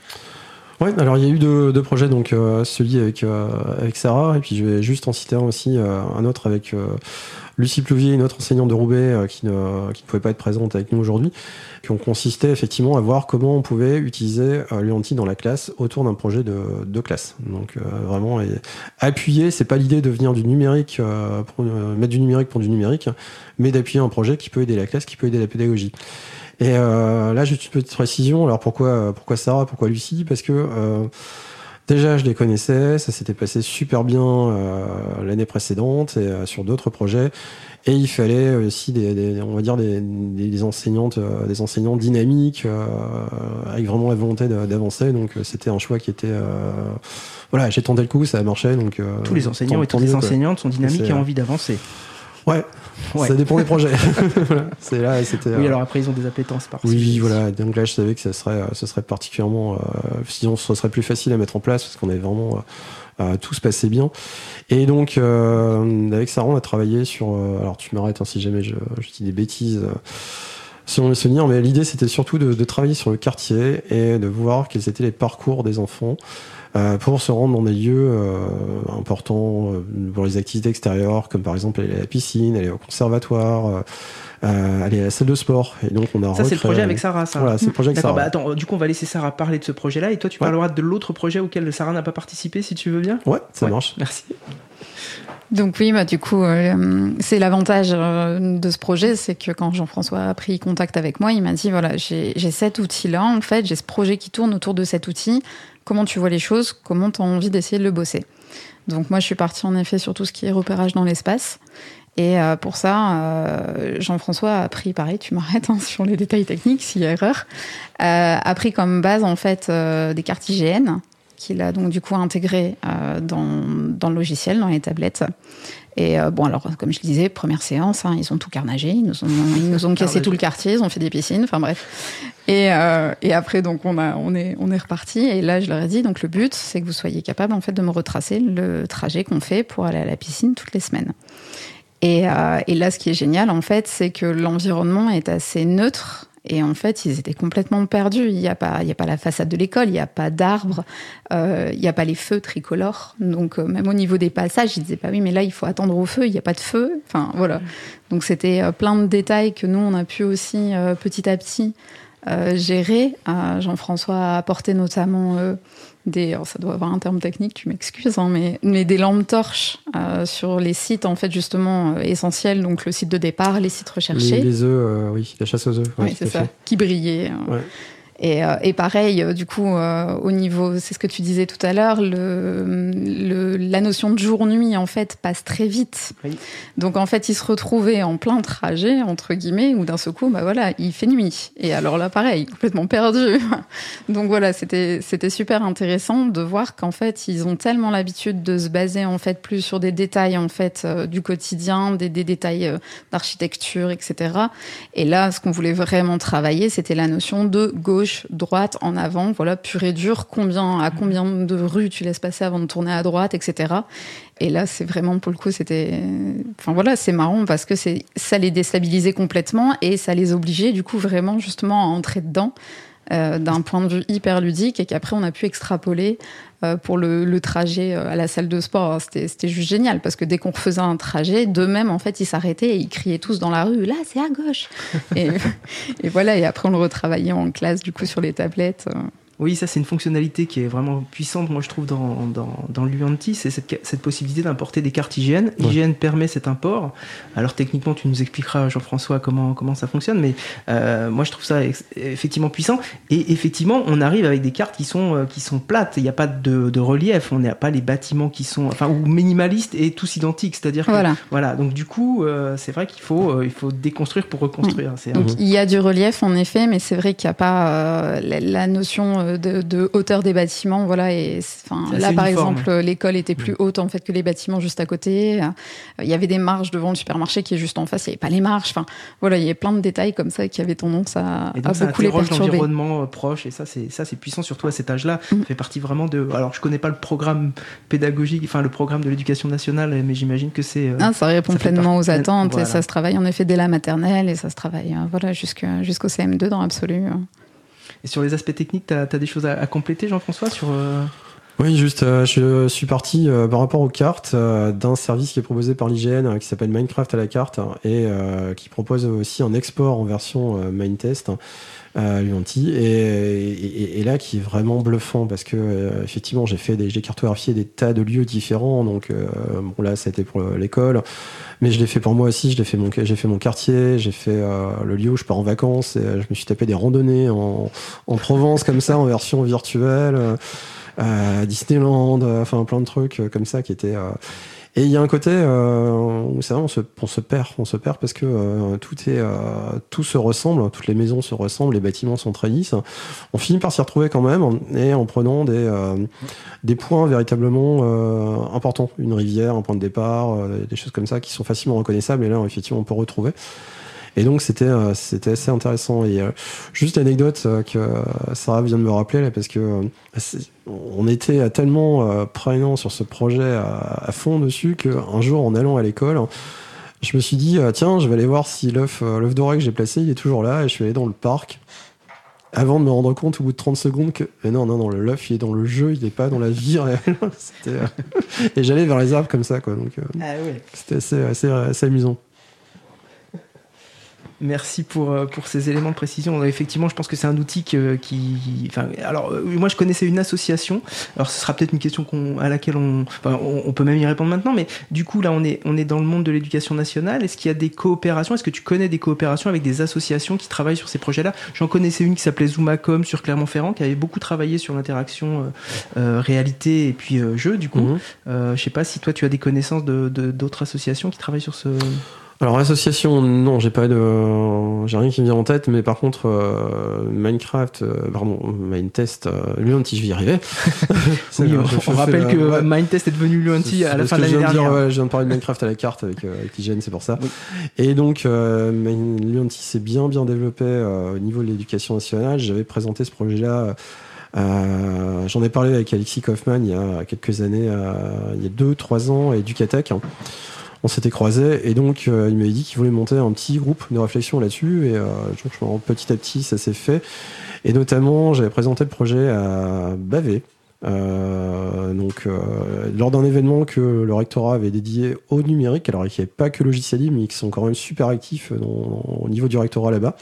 Oui, alors il y a eu deux, deux projets, donc euh, celui avec, euh, avec Sarah, et puis je vais juste en citer un aussi, euh, un autre avec euh, Lucie Plouvier, une autre enseignante de Roubaix euh, qui, ne, qui ne pouvait pas être présente avec nous aujourd'hui, qui ont consisté effectivement à voir comment on pouvait utiliser euh, l'Uanti dans la classe autour d'un projet de, de classe. Donc euh, vraiment et appuyer, c'est pas l'idée de venir du numérique, euh, pour, euh, mettre du numérique pour du numérique, mais d'appuyer un projet qui peut aider la classe, qui peut aider la pédagogie. Et euh, là, juste une petite précision. Alors pourquoi, pourquoi Sarah, pourquoi Lucie ? Parce que euh, Déjà, je les connaissais, ça s'était passé super bien euh, l'année précédente et euh, sur d'autres projets. Et il fallait aussi des, des on va dire des, des, des enseignantes, euh, des enseignants dynamiques euh, avec vraiment la volonté de, d'avancer. Donc euh, c'était un choix qui était, euh, voilà, j'ai tenté le coup, ça a marché. Donc euh, tous les enseignants tant, et toutes les mieux, enseignantes sont dynamiques c'est, et ont envie d'avancer. Ouais. Ouais. Ça dépend des projets. Voilà. C'est là, c'était. Oui, euh... alors après ils ont des appétences par. Oui, voilà. Donc là, je savais que ça serait, ce serait particulièrement, euh, sinon ce serait plus facile à mettre en place parce qu'on avait vraiment euh, tout se passait bien. Et donc euh, avec Sarah, on a travaillé sur. Euh, alors tu m'arrêtes hein, si jamais je, je dis des bêtises. Euh, selon mes souvenirs, mais l'idée c'était surtout de, de travailler sur le quartier et de voir quels étaient les parcours des enfants. Euh, pour se rendre dans des lieux euh, importants euh, pour les activités extérieures, comme par exemple aller à la piscine, aller au conservatoire, euh, euh, aller à la salle de sport. Et donc on a ça, c'est le projet avec Sarah, ça. Voilà, c'est le projet avec D'accord, Sarah. bah attends, du coup, on va laisser Sarah parler de ce projet-là, et toi, tu ouais. parleras de l'autre projet auquel Sarah n'a pas participé, si tu veux bien. Ouais, ça ouais. marche. Merci. Donc oui, bah, du coup, euh, c'est l'avantage euh, de ce projet, c'est que quand Jean-François a pris contact avec moi, il m'a dit, voilà, j'ai, j'ai cet outil-là, en fait, j'ai ce projet qui tourne autour de cet outil. Comment tu vois les choses? Comment tu as envie d'essayer de le bosser? Donc moi, je suis partie en effet sur tout ce qui est repérage dans l'espace. Et euh, pour ça, euh, Jean-François a pris, pareil, tu m'arrêtes hein, sur les détails techniques, s'il y a erreur, euh, a pris comme base en fait euh, des cartes I G N qu'il a donc du coup intégrées euh, dans, dans le logiciel, dans les tablettes. Et euh, bon, alors, comme je le disais, première séance, hein, ils ont tout carnagé, ils nous ont, ils nous ont cassé tout le quartier, ils ont fait des piscines, enfin bref. Et, euh, et après, donc, on, a, on, est, on est reparti. Et là, je leur ai dit, donc, le but, c'est que vous soyez capable, en fait, de me retracer le trajet qu'on fait pour aller à la piscine toutes les semaines. Et, euh, et là, ce qui est génial, en fait, c'est que l'environnement est assez neutre. Et en fait, ils étaient complètement perdus. Il n'y a pas, il y a pas la façade de l'école, il n'y a pas d'arbres, euh, il n'y a pas les feux tricolores. Donc, euh, même au niveau des passages, ils disaient pas oui, mais là, il faut attendre au feu, il n'y a pas de feu. Enfin, voilà. Donc, c'était euh, plein de détails que nous, on a pu aussi, euh, petit à petit, euh, gérer. Euh, Jean-François a apporté notamment euh, des... Alors, ça doit avoir un terme technique, tu m'excuses, hein, mais, mais des lampes torches euh, sur les sites, en fait, justement, euh, essentiels. Donc, le site de départ, les sites recherchés. Les, les œufs, euh, oui, la chasse aux œufs. Oui, ouais, c'est ça, fait. Qui brillaient. Euh. Ouais. Et, euh, et pareil, euh, du coup, euh, au niveau, c'est ce que tu disais tout à l'heure, le, le, la notion de jour-nuit, en fait, passe très vite. Oui. Donc, en fait, il se retrouvait en plein trajet, entre guillemets, où d'un seul coup, bah voilà, il fait nuit. Et alors là, pareil, complètement perdu. Donc voilà, c'était, c'était super intéressant de voir qu'en fait, ils ont tellement l'habitude de se baser, en fait, plus sur des détails, en fait, euh, du quotidien, des, des détails euh, d'architecture, et cetera. Et là, ce qu'on voulait vraiment travailler, c'était la notion de gauche, droite, en avant, voilà, pur et dur, combien, à combien de rues tu laisses passer avant de tourner à droite, et cetera. Et là, c'est vraiment, pour le coup, c'était... Enfin voilà, c'est marrant parce que c'est... ça les déstabilisait complètement et ça les obligeait, du coup, vraiment, justement, à entrer dedans euh, d'un point de vue hyper ludique et qu'après, on a pu extrapoler euh, pour le, le trajet à la salle de sport. C'était, c'était juste génial parce que dès qu'on refaisait un trajet, d'eux-mêmes, en fait, ils s'arrêtaient et ils criaient tous dans la rue « Là, c'est à gauche !» et, et voilà, et après, on le retravaillait en classe, du coup, sur les tablettes. Oui, ça, c'est une fonctionnalité qui est vraiment puissante, moi, je trouve, dans, dans, dans l'Uanti, c'est cette, cette possibilité d'importer des cartes I G N. Ouais. I G N permet cet import. Alors, techniquement, tu nous expliqueras, Jean-François, comment, comment ça fonctionne, mais euh, moi, je trouve ça ex- effectivement puissant. Et effectivement, on arrive avec des cartes qui sont, euh, qui sont plates. Il n'y a pas de, de relief. On n'a pas les bâtiments qui sont, enfin, ou minimalistes et tous identiques. C'est-à-dire que, voilà. voilà. Donc, du coup, euh, c'est vrai qu'il faut, euh, il faut déconstruire pour reconstruire. Oui. C'est Donc, un... il y a du relief, en effet, mais c'est vrai qu'il n'y a pas euh, la, la notion De, de hauteur des bâtiments, voilà. Et enfin, là, par uniforme. exemple, l'école était plus haute en fait que les bâtiments juste à côté. Il y avait des marches devant le supermarché qui est juste en face. Il n'y avait pas les marches. Enfin, voilà, il y a plein de détails comme ça qui avaient tendance à, et donc, à ça beaucoup les perturber. L'environnement proche et ça, c'est ça, c'est puissant surtout à cet âge-là. Mm. Ça fait partie vraiment de. Alors, je connais pas le programme pédagogique, enfin le programme de l'éducation nationale, mais j'imagine que c'est. Euh, ah, ça répond ça pleinement par... aux attentes voilà. Et ça se travaille en effet dès la maternelle et ça se travaille, euh, voilà, jusqu'au, jusqu'au C M deux dans l'absolu. Et sur les aspects techniques, tu as des choses à, à compléter, Jean-François, sur euh... Oui, juste, euh, je suis parti euh, par rapport aux cartes euh, d'un service qui est proposé par l'I G N euh, qui s'appelle Minecraft à la carte et euh, qui propose aussi un export en version euh, Minetest euh, Uanti et, et, et là qui est vraiment bluffant parce que euh, effectivement j'ai fait des, j'ai cartographié des tas de lieux différents donc euh, bon là ça a été pour l'école mais je l'ai fait pour moi aussi, je l'ai fait mon, j'ai fait mon quartier, j'ai fait euh, le lieu où je pars en vacances et euh, je me suis tapé des randonnées en, en Provence comme ça en version virtuelle. euh, Disneyland, euh, enfin plein de trucs euh, comme ça qui étaient. Euh... Et il y a un côté euh, où c'est vrai, on se, on se perd, on se perd parce que euh, tout est, euh, tout se ressemble, toutes les maisons se ressemblent, les bâtiments sont très lisses. On finit par s'y retrouver quand même, et en prenant des, euh, des points véritablement euh, importants, une rivière, un point de départ, euh, des choses comme ça qui sont facilement reconnaissables. Et là, effectivement, on peut retrouver. Et donc c'était euh, c'était assez intéressant. Et euh, juste l'anecdote euh, que Sarah vient de me rappeler là, parce que euh, on était tellement euh, prégnant sur ce projet à, à fond dessus qu'un jour en allant à l'école, je me suis dit euh, tiens, je vais aller voir si l'œuf euh, l'œuf doré que j'ai placé il est toujours là. Et je suis allé dans le parc avant de me rendre compte au bout de trente secondes que mais non non non le l'œuf il est dans le jeu, il n'est pas dans la vie réelle. C'était, euh... et j'allais vers les arbres comme ça quoi. Donc euh, ah ouais. C'était assez, assez assez amusant. Merci pour, pour ces éléments de précision. Effectivement, je pense que c'est un outil que, qui... Enfin, alors, moi, je connaissais une association. Alors, ce sera peut-être une question qu'on, à laquelle on, enfin, on... On peut même y répondre maintenant. Mais du coup, là, on est, on est dans le monde de l'éducation nationale. Est-ce qu'il y a des coopérations ? Est-ce que tu connais des coopérations avec des associations qui travaillent sur ces projets-là ? J'en connaissais une qui s'appelait Zoomacom sur Clermont-Ferrand, qui avait beaucoup travaillé sur l'interaction euh, euh, réalité et puis euh, jeu, du coup. Mm-hmm. Euh, je sais pas si toi, tu as des connaissances de, de, d'autres associations qui travaillent sur ce... Alors l'association, non, j'ai pas de, j'ai rien qui me vient en tête, mais par contre euh, Minecraft, euh, pardon, Mindtest, euh, Luanti, je vais y arriver. Oui, on, on rappelle que ouais. Mindtest est devenu Luanti à la fin de l'année dernière. Dire, ouais, je viens de parler de Minecraft à la carte avec, euh, avec Hygiène, c'est pour ça. Oui. Et donc euh, Luanti s'est bien bien développé euh, au niveau de l'éducation nationale. J'avais présenté ce projet-là. Euh, j'en ai parlé avec Alexis Kaufmann il y a quelques années, euh, il y a deux, trois ans, à Educatech. On s'était croisés et donc euh, il m'avait dit qu'il voulait monter un petit groupe de réflexion là-dessus et euh, donc, je me rends petit à petit ça s'est fait et notamment j'avais présenté le projet à Bavet euh, donc euh, lors d'un événement que le rectorat avait dédié au numérique, alors qu'il n'y avait pas que Logiciel Libre mais qui sont quand même super actifs dans, dans, au niveau du rectorat là-bas.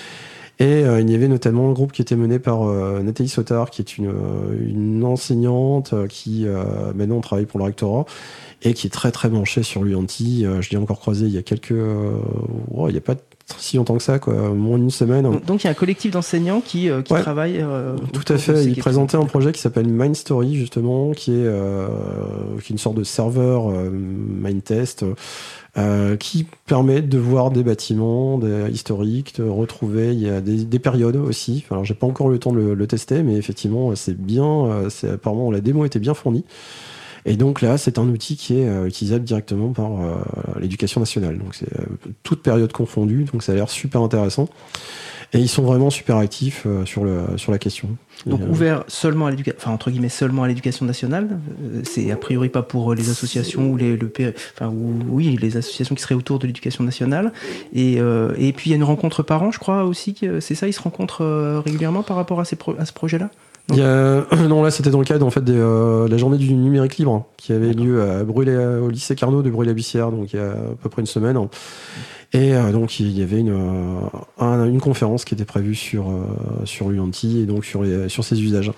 Et euh, il y avait notamment un groupe qui était mené par euh, Nathalie Sotard, qui est une, une enseignante euh, qui euh, maintenant travaille pour le rectorat et qui est très très branchée sur l'Uanti. Euh, je l'ai encore croisé il y a quelques... Euh, oh, il n'y a pas si longtemps que ça, quoi, moins d'une semaine. Donc, donc il y a un collectif d'enseignants qui, euh, qui ouais, travaille... Euh, tout à fait. Il présentait un projet qui s'appelle Mindstory, justement, qui est, euh, qui est une sorte de serveur euh, Mindtest, Euh, qui permet de voir des bâtiments des, historiques, de retrouver, il y a des, des périodes aussi. Alors j'ai pas encore eu le temps de le, le tester, mais effectivement c'est bien, c'est, apparemment la démo était bien fournie. Et donc là c'est un outil qui est euh, utilisable directement par euh, l'éducation nationale. Donc c'est euh, toute période confondue, donc ça a l'air super intéressant. Et ils sont vraiment super actifs euh, sur, le, sur la question. Donc et, euh... ouvert seulement à l'éducation, enfin entre guillemets seulement à l'éducation nationale. Euh, c'est a priori pas pour les associations ou les, le, enfin ou, oui les associations qui seraient autour de l'éducation nationale. Et, euh, et puis il y a une rencontre par an, je crois aussi. Que c'est ça, ils se rencontrent euh, régulièrement par rapport à, ces pro- à ce projet-là. Il y a... Non, là c'était dans le cadre en fait de euh, la journée du numérique libre hein, qui avait D'accord. lieu à Brûlé, au lycée Carnot de Brûlé-la-Bussière, donc il y a à peu près une semaine. Hein. Et euh, donc il y avait une, euh, un, une conférence qui était prévue sur, euh, sur l'Uanti et donc sur, les, sur ses usages.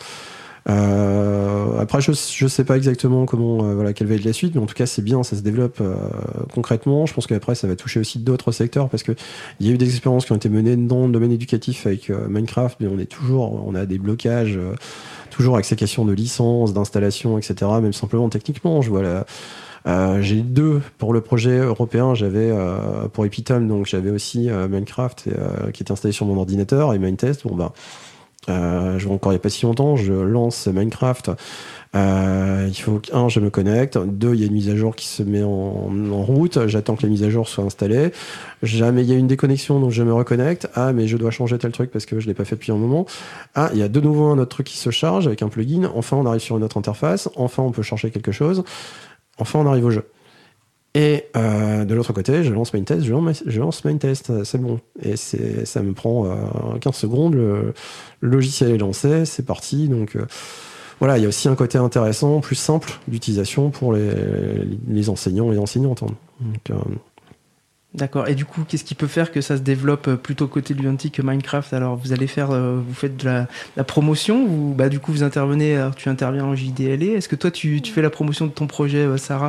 Euh, après je je sais pas exactement comment euh, voilà quelle va être la suite, mais en tout cas c'est bien, ça se développe euh, concrètement. Je pense qu'après ça va toucher aussi d'autres secteurs parce que il y a eu des expériences qui ont été menées dans le domaine éducatif avec euh, Minecraft, mais on est toujours on a des blocages euh, toujours avec ces questions de licence, d'installation, et cetera. Même simplement techniquement, je vois la Euh, j'ai deux pour le projet européen. J'avais euh, pour Epitom, donc j'avais aussi euh, Minecraft et, euh, qui était installé sur mon ordinateur et Mindtest. Bon bah, euh, je vois encore il y a pas si longtemps, je lance Minecraft. Euh, il faut un, je me connecte. Deux, il y a une mise à jour qui se met en, en route. J'attends que la mise à jour soit installée. Jamais il y a une déconnexion, donc je me reconnecte. Ah, mais je dois changer tel truc parce que je l'ai pas fait depuis un moment. Ah, il y a de nouveau un autre truc qui se charge avec un plugin. Enfin, on arrive sur une autre interface. Enfin, on peut changer quelque chose. Enfin, on arrive au jeu. Et euh, de l'autre côté, je lance Mindtest, je lance, je lance Mindtest, c'est bon. Et c'est, ça me prend euh, quinze secondes, le, le logiciel est lancé, c'est parti. Donc euh, voilà, il y a aussi un côté intéressant, plus simple d'utilisation pour les, les enseignants et enseignantes. Donc, euh, D'accord. Et du coup, qu'est-ce qui peut faire que ça se développe plutôt côté de l'Uanti que Minecraft ? Alors, vous allez faire, euh, vous faites de la, la promotion ou bah du coup vous intervenez, alors tu interviens en J D L E. Est-ce que toi tu, tu fais la promotion de ton projet, euh, Sarah ?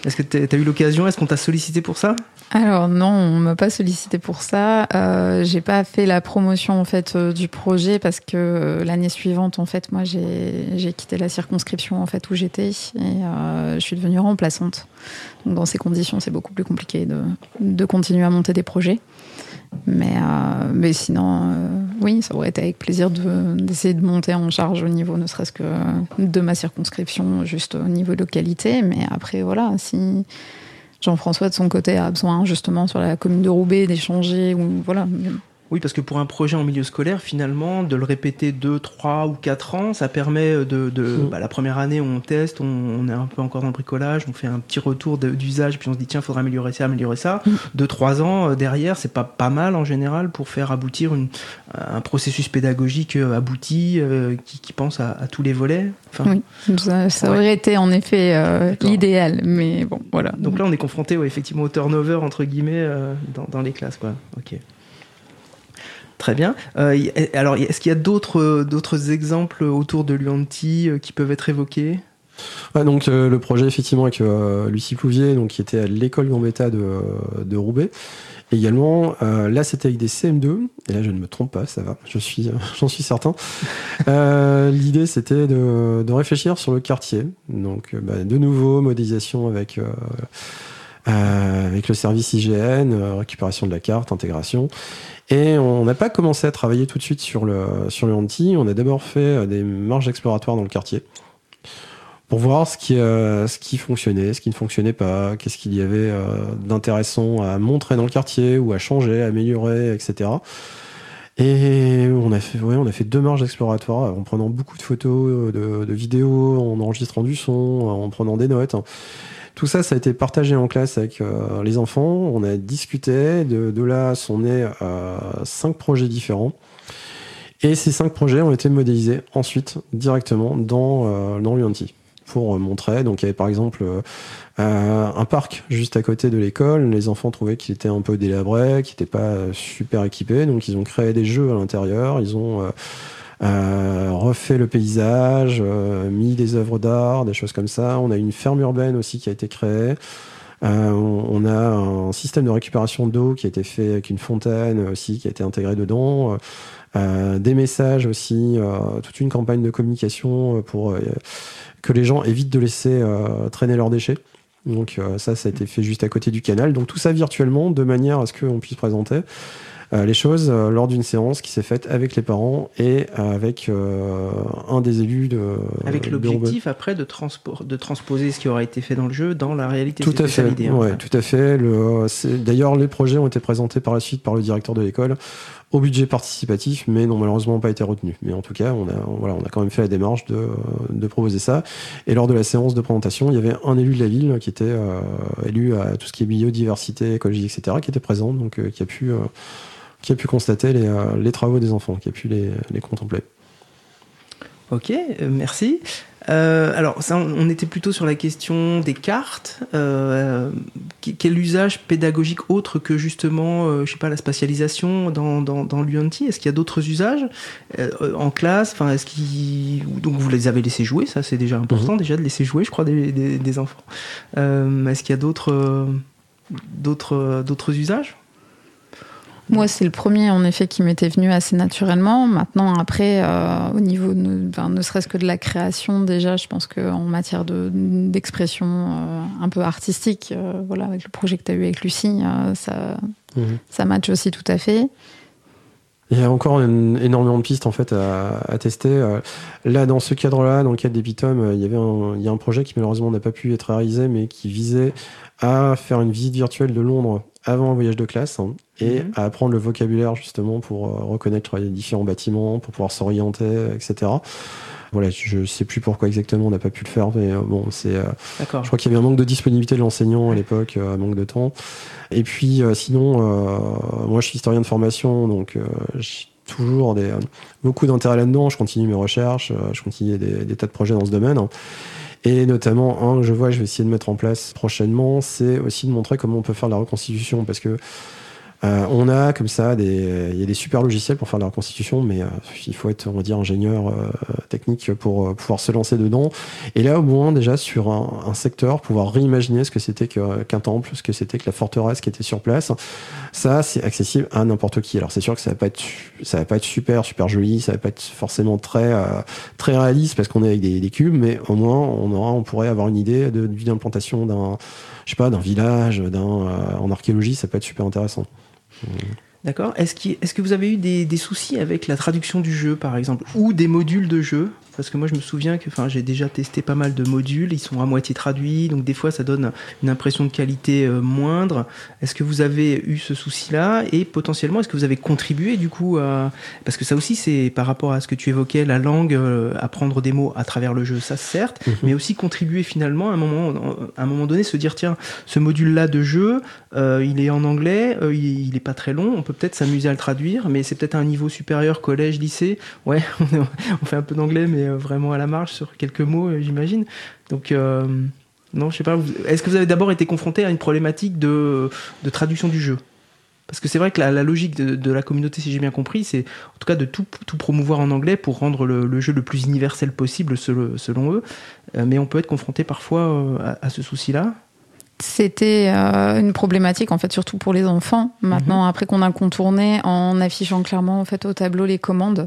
Est-ce que tu as eu l'occasion, est-ce qu'on t'a sollicité pour ça ? Alors non, on m'a pas sollicité pour ça. Euh, j'ai pas fait la promotion en fait euh, du projet parce que euh, l'année suivante, en fait, moi j'ai, j'ai quitté la circonscription en fait où j'étais et euh, je suis devenue remplaçante. Donc dans ces conditions, c'est beaucoup plus compliqué de, de continuer à monter des projets. Mais, euh, mais sinon, euh, oui, ça aurait été avec plaisir de, d'essayer de monter en charge au niveau, ne serait-ce que de ma circonscription, juste au niveau localité. Mais après, voilà, si Jean-François, de son côté, a besoin, justement, sur la commune de Roubaix, d'échanger, ou voilà. Oui, parce que pour un projet en milieu scolaire, finalement, de le répéter deux, trois ou quatre ans, ça permet de... de mmh. bah, la première année, on teste, on, on est un peu encore dans le bricolage, on fait un petit retour de, d'usage, puis on se dit, tiens, il faudra améliorer ça, améliorer ça. Mmh. Deux, trois ans euh, derrière, c'est pas, pas mal, en général, pour faire aboutir une, un processus pédagogique euh, abouti, euh, qui, qui pense à, à tous les volets. Enfin, oui, ça, ça ouais. aurait été, en effet, euh, l'idéal, mais bon, voilà. Donc là, on est confronté, ouais, effectivement, au turnover, entre guillemets, euh, dans, dans les classes, quoi. Ok. Très bien. Euh, alors, est-ce qu'il y a d'autres, d'autres exemples autour de l'U A N T I qui peuvent être évoqués ? Ouais, donc euh, le projet effectivement avec euh, Lucie Plouvier, donc qui était à l'école Gambetta de, de Roubaix. Et également, euh, là c'était avec des C M deux, et là je ne me trompe pas, ça va, je suis, j'en suis certain. Euh, l'idée c'était de, de réfléchir sur le quartier. Donc bah, de nouveau, modélisation avec, euh, euh, avec le service I G N, euh, récupération de la carte, intégration. Et on n'a pas commencé à travailler tout de suite sur le, sur le U A N T I, on a d'abord fait des marches exploratoires dans le quartier pour voir ce qui, euh, ce qui fonctionnait, ce qui ne fonctionnait pas, qu'est-ce qu'il y avait euh, d'intéressant à montrer dans le quartier ou à changer, à améliorer, et cetera. Et on a fait, ouais, on a fait deux marches exploratoires en prenant beaucoup de photos, de, de vidéos, en enregistrant du son, en prenant des notes. Tout ça, ça a été partagé en classe avec euh, les enfants. On a discuté. De, de là sont nés euh, cinq projets différents. Et ces cinq projets ont été modélisés ensuite directement dans, euh, dans l'U A N T I pour montrer. Donc il y avait par exemple euh, un parc juste à côté de l'école. Les enfants trouvaient qu'il était un peu délabré, qu'il n'était pas super équipé. Donc ils ont créé des jeux à l'intérieur. Ils ont... Euh, Euh, refait le paysage, euh, mis des œuvres d'art, des choses comme ça. On a une ferme urbaine aussi qui a été créée. Euh, on, on a un système de récupération d'eau qui a été fait avec une fontaine aussi qui a été intégrée dedans. Euh, des messages aussi, euh, toute une campagne de communication pour euh, que les gens évitent de laisser euh, traîner leurs déchets. Donc euh, ça, ça a été fait juste à côté du canal. Donc tout ça virtuellement, de manière à ce qu'on puisse présenter Euh, les choses euh, lors d'une séance qui s'est faite avec les parents et euh, avec euh, un des élus de avec de l'objectif après de, transport, de transposer ce qui aura été fait dans le jeu dans la réalité. Tout à fait, l'idée, hein, ouais, tout à fait. Le, c'est, d'ailleurs, les projets ont été présentés par la suite par le directeur de l'école au budget participatif, mais n'ont malheureusement pas été retenus. Mais en tout cas, on a, voilà, on a quand même fait la démarche de, de proposer ça. Et lors de la séance de présentation, il y avait un élu de la ville qui était euh, élu à tout ce qui est biodiversité, écologie, et cetera, qui était présent, donc euh, qui a pu... Euh, qui a pu constater les, euh, les travaux des enfants, qui a pu les, les contempler. Ok, euh, merci. Euh, alors, ça, on était plutôt sur la question des cartes. Euh, quel usage pédagogique autre que justement, euh, je sais pas, la spatialisation dans, dans, dans l'U A N T I ? Est-ce qu'il y a d'autres usages euh, en classe ? Enfin, est-ce qu'il... Donc, vous les avez laissés jouer, ça c'est déjà important, mmh. déjà de laisser jouer, je crois, des, des, des enfants. Euh, est-ce qu'il y a d'autres, euh, d'autres, d'autres usages ? Moi, c'est le premier, en effet, qui m'était venu assez naturellement. Maintenant, après, euh, au niveau, de, enfin, ne serait-ce que de la création, déjà, je pense qu'en matière de, d'expression euh, un peu artistique, euh, voilà, avec le projet que tu as eu avec Lucie, euh, ça, mmh. ça match aussi tout à fait. Il y a encore une, énormément de pistes en fait à, à tester. Là, dans ce cadre-là, dans le cadre des Bitomes, il y avait un, il y a un projet qui malheureusement n'a pas pu être réalisé, mais qui visait à faire une visite virtuelle de Londres avant un voyage de classe hein, et mmh. à apprendre le vocabulaire justement pour euh, reconnaître les différents bâtiments, pour pouvoir s'orienter, et cetera. Voilà, je ne sais plus pourquoi exactement on n'a pas pu le faire, mais euh, bon, c'est. Euh, je crois qu'il y avait un manque de disponibilité de l'enseignant à l'époque, euh, un manque de temps. Et puis, euh, sinon, euh, moi, je suis historien de formation, donc euh, j'ai toujours des, euh, beaucoup d'intérêt là-dedans. Je continue mes recherches, euh, je continue des, des tas de projets dans ce domaine. Hein. Et notamment, un que je vois, je vais essayer de mettre en place prochainement, c'est aussi de montrer comment on peut faire de la reconstitution, parce que Euh, on a comme ça des, il y a des super logiciels pour faire de la reconstitution, mais euh, il faut être, on va dire, ingénieur euh, technique pour euh, pouvoir se lancer dedans. Et là, au moins, déjà sur un, un secteur, pouvoir réimaginer ce que c'était que, qu'un temple, ce que c'était que la forteresse qui était sur place. Ça, c'est accessible à n'importe qui. Alors, c'est sûr que ça va pas être, ça va pas être super, super joli, ça va pas être forcément très, euh, très réaliste parce qu'on est avec des, des cubes, mais au moins, on aura, on pourrait avoir une idée de, d'une implantation d'un, je sais pas, d'un village, d'un, euh, en archéologie, ça peut être super intéressant. D'accord. Est-ce, qu'il, est-ce que vous avez eu des, des soucis avec la traduction du jeu, par exemple, ou des modules de jeu ? Parce que moi, je me souviens que j'ai déjà testé pas mal de modules, ils sont à moitié traduits, donc des fois, ça donne une impression de qualité euh, moindre. Est-ce que vous avez eu ce souci-là ? Et potentiellement, est-ce que vous avez contribué, du coup, à... Parce que ça aussi, c'est par rapport à ce que tu évoquais, la langue, euh, apprendre des mots à travers le jeu, ça certes, mm-hmm. mais aussi contribuer finalement, à un moment, à un moment donné, se dire, tiens, ce module-là de jeu, euh, il est en anglais, euh, il, il est pas très long, on peut peut-être s'amuser à le traduire, mais c'est peut-être à un niveau supérieur, collège, lycée. Ouais, on, est, on fait un peu d'anglais, mais vraiment à la marge sur quelques mots, j'imagine. Donc, euh, non, je sais pas. Est-ce que vous avez d'abord été confronté à une problématique de, de traduction du jeu ? Parce que c'est vrai que la, la logique de, de la communauté, si j'ai bien compris, c'est en tout cas de tout, tout promouvoir en anglais pour rendre le, le jeu le plus universel possible selon, selon eux. Euh, mais on peut être confronté parfois euh, à, à ce souci-là. C'était euh, une problématique en fait, surtout pour les enfants. Maintenant, mmh. après qu'on a contourné en affichant clairement en fait au tableau les commandes.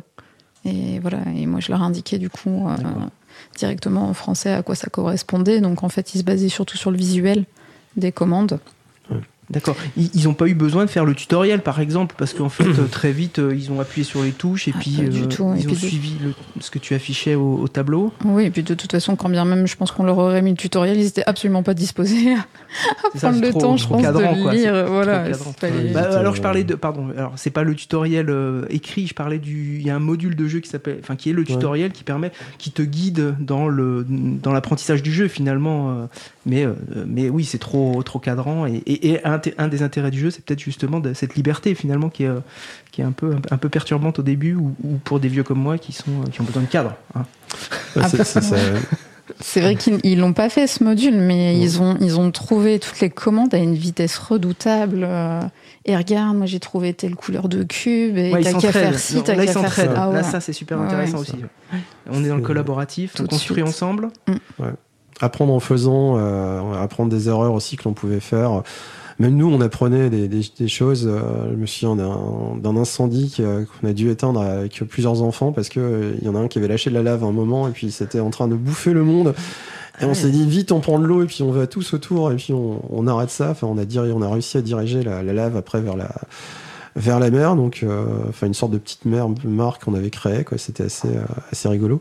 Et voilà, et moi je leur indiquais du coup euh, directement en français à quoi ça correspondait. Donc en fait, ils se basaient surtout sur le visuel des commandes. Ouais. D'accord. Ils n'ont pas eu besoin de faire le tutoriel, par exemple, parce qu'en fait, très vite, ils ont appuyé sur les touches et ah, puis euh, tout. ils et ont puis suivi le, ce que tu affichais au, au tableau. Oui, et puis de toute façon, quand bien même, je pense qu'on leur aurait mis le tutoriel, ils n'étaient absolument pas disposés à c'est prendre ça, le trop, temps, je pense, cadrant, de quoi. lire. C'est voilà, les... bah, alors, je parlais de... Pardon, alors, c'est pas le tutoriel euh, écrit, je parlais du... Il y a un module de jeu qui s'appelle... Enfin, qui est le tutoriel ouais. qui permet... qui te guide dans, le... dans l'apprentissage du jeu, finalement. Euh... Mais, euh, mais oui, c'est trop, trop cadrant. Et, et, et un, un des intérêts du jeu, c'est peut-être justement de cette liberté, finalement, qui est, euh, qui est un, peu, un peu perturbante au début, ou, ou pour des vieux comme moi qui, sont, qui ont besoin de cadre. Hein. Ah, c'est, c'est, ça. C'est vrai qu'ils l'ont pas fait, ce module, mais mmh. ils, ont, ils ont trouvé toutes les commandes à une vitesse redoutable. Euh, et regarde, moi j'ai trouvé telle couleur de cube, et ouais, t'as qu'à faire ci, t'as qu'à faire ça. Ah, ouais. Là, ça, c'est super intéressant ouais, aussi. Ça. On est dans le collaboratif, on construit ensemble. Mmh. Ouais. Apprendre en faisant, euh, apprendre des erreurs aussi que l'on pouvait faire. Même nous, on apprenait des, des, des choses. Euh, je me souviens d'un, d'un incendie qu'on a dû éteindre avec plusieurs enfants parce qu'il euh, y en a un qui avait lâché de la lave à un moment et puis c'était en train de bouffer le monde. Et on s'est dit vite, on prend de l'eau et puis on va tous autour et puis on, on arrête ça. Enfin, on a, diri- on a réussi à diriger la, la lave après vers la, vers la mer. Donc, euh, enfin, une sorte de petite mer, mare qu'on avait créée, quoi. C'était assez, euh, assez rigolo.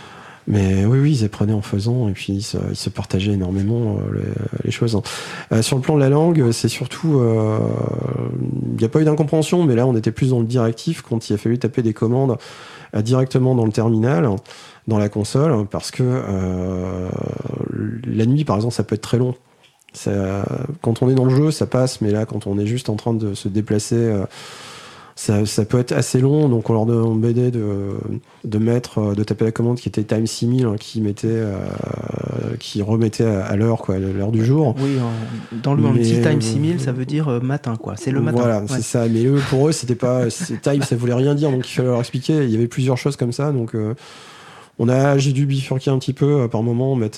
Mais oui, oui, ils apprenaient en faisant et puis ils se, ils se partageaient énormément euh, les, les choses. Euh, sur le plan de la langue, c'est surtout... Il euh, n'y a pas eu d'incompréhension, mais là, on était plus dans le directif quand il a fallu taper des commandes euh, directement dans le terminal, dans la console, parce que euh, la nuit, par exemple, ça peut être très long. Ça, quand on est dans le jeu, ça passe, mais là, quand on est juste en train de se déplacer... Euh, Ça, ça peut être assez long, donc on leur demandait de, de mettre, de taper la commande qui était time six mille, hein, qui mettait, euh, qui remettait à, à l'heure, quoi, l'heure du jour. Oui, en, dans le petit time six mille, ça veut dire euh, matin, quoi. C'est le matin. Voilà, ouais. c'est ça. Mais eux, pour eux, c'était pas time, ça voulait rien dire, donc il fallait leur expliquer. Il y avait plusieurs choses comme ça, donc euh, on a, j'ai dû bifurquer un petit peu euh, par moment, mettre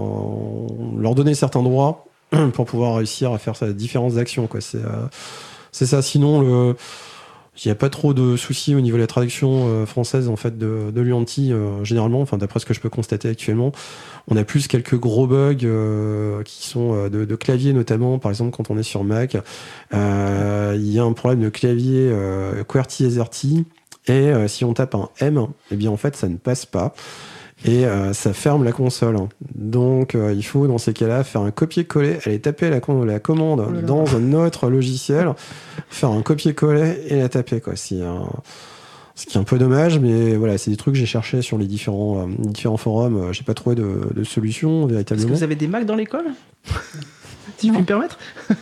un, leur donner certains droits pour pouvoir réussir à faire sa différence d'action, quoi. C'est, euh, c'est ça. Sinon le il n'y a pas trop de soucis au niveau de la traduction euh, française en fait de, de l'Uanti euh, généralement, enfin d'après ce que je peux constater actuellement. On a plus quelques gros bugs euh, qui sont euh, de, de clavier notamment, par exemple quand on est sur Mac, euh, il y a un problème de clavier euh, QWERTY AZERTY et euh, si on tape un M, eh bien en fait ça ne passe pas. Et euh, ça ferme la console. Donc euh, il faut dans ces cas-là faire un copier-coller, aller taper la, con- la commande oh dans un autre logiciel, faire un copier-coller et la taper, quoi. C'est un... Ce qui est un peu dommage, mais voilà, c'est des trucs que j'ai cherché sur les différents, euh, différents forums. Euh, j'ai pas trouvé de, de solution véritablement. Est-ce que vous avez des Mac dans l'école si non. Je puis me permettre.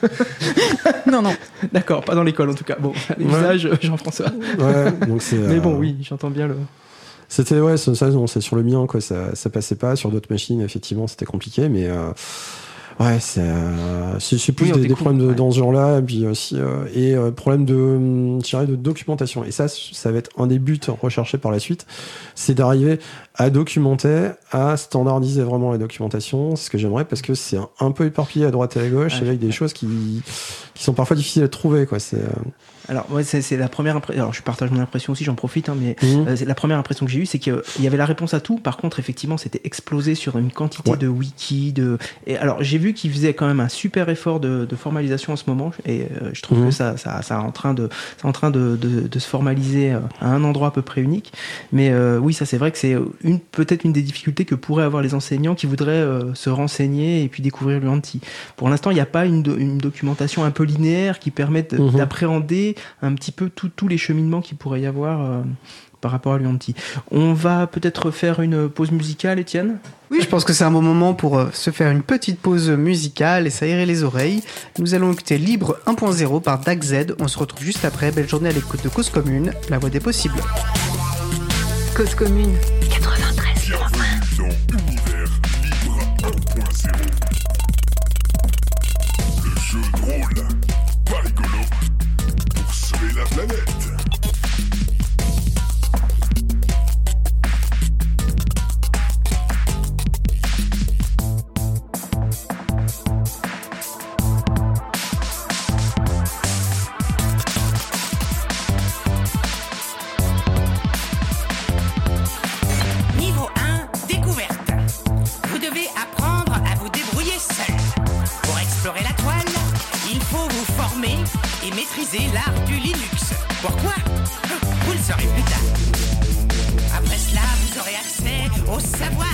Non, non. D'accord, pas dans l'école en tout cas. Bon, l'usage, ouais. Jean-François. Ouais, donc c'est, mais bon, euh... oui, j'entends bien le... C'était, ouais, ça, non, c'est sur le mien, quoi, ça, ça passait pas. Sur d'autres machines, effectivement, c'était compliqué, mais euh, Ouais, c'est, euh, c'est, c'est plus Oui, on des, des découvre, problèmes de, ouais. dans ce genre-là, et puis aussi euh, et euh, problème de, hum, je dirais, de documentation. Et ça, ça va être un des buts recherchés par la suite, c'est d'arriver à documenter, à standardiser vraiment la documentation. C'est ce que j'aimerais, parce que c'est un, un peu éparpillé à droite et à gauche, Ouais, avec des choses qui qui sont parfois difficiles à trouver, quoi. C'est euh... Alors, ouais, c'est, c'est la première impression. Alors, je partage mon impression aussi, j'en profite, hein, mais Mmh. euh, c'est la première impression que j'ai eue, c'est qu'il y avait la réponse à tout. Par contre, effectivement, c'était explosé sur une quantité Ouais. de wiki. De... Et alors, j'ai vu qu'ils faisaient quand même un super effort de, de formalisation en ce moment, et euh, je trouve Mmh. que ça, ça, ça est en train de, c'est en train de, de, de se formaliser euh, à un endroit à peu près unique. Mais euh, oui, ça, c'est vrai que c'est une, peut-être une des difficultés que pourraient avoir les enseignants qui voudraient euh, se renseigner et puis découvrir l'U A N T I. Pour l'instant, il n'y a pas une, do- une documentation un peu linéaire qui permette Mmh. d'appréhender un petit peu tous tous les cheminements qu'il pourrait y avoir euh, par rapport à l'U A N T I. On va peut-être faire une pause musicale, Étienne ? Oui, je pense que c'est un bon moment pour euh, se faire une petite pause musicale et s'aérer les oreilles. Nous allons écouter Libre un point zéro par D A G Z. On se retrouve juste après. Belle journée à l'écoute de Cause Commune, la voix des possibles. Cause commune quatre-vingt-treize point un. Bienvenue dans Univers Libre un point zéro. Le jeu drôle, pas rigolo, pour sauver la planète. Niveau un, découverte. Vous devez apprendre à vous débrouiller seul. Pour explorer la toile, il faut vous former et maîtriser l'art du Linux. Pourquoi ? Vous le saurez plus tard. Après cela, vous aurez accès au savoir.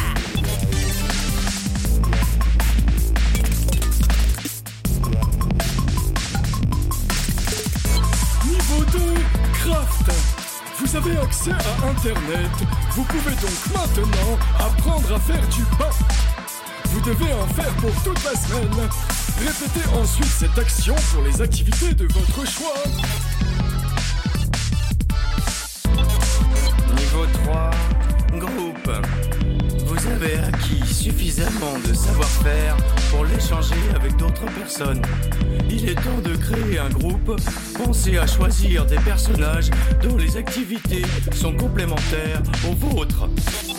Niveau deux, Craft. Vous avez accès à Internet. Vous pouvez donc maintenant apprendre à faire du pain. Vous devez en faire pour toute la semaine. Répétez ensuite cette action pour les activités de votre choix. Niveau trois, groupe. Vous avez acquis suffisamment de savoir-faire pour l'échanger avec d'autres personnes. Il est temps de créer un groupe. Pensez à choisir des personnages dont les activités sont complémentaires aux vôtres.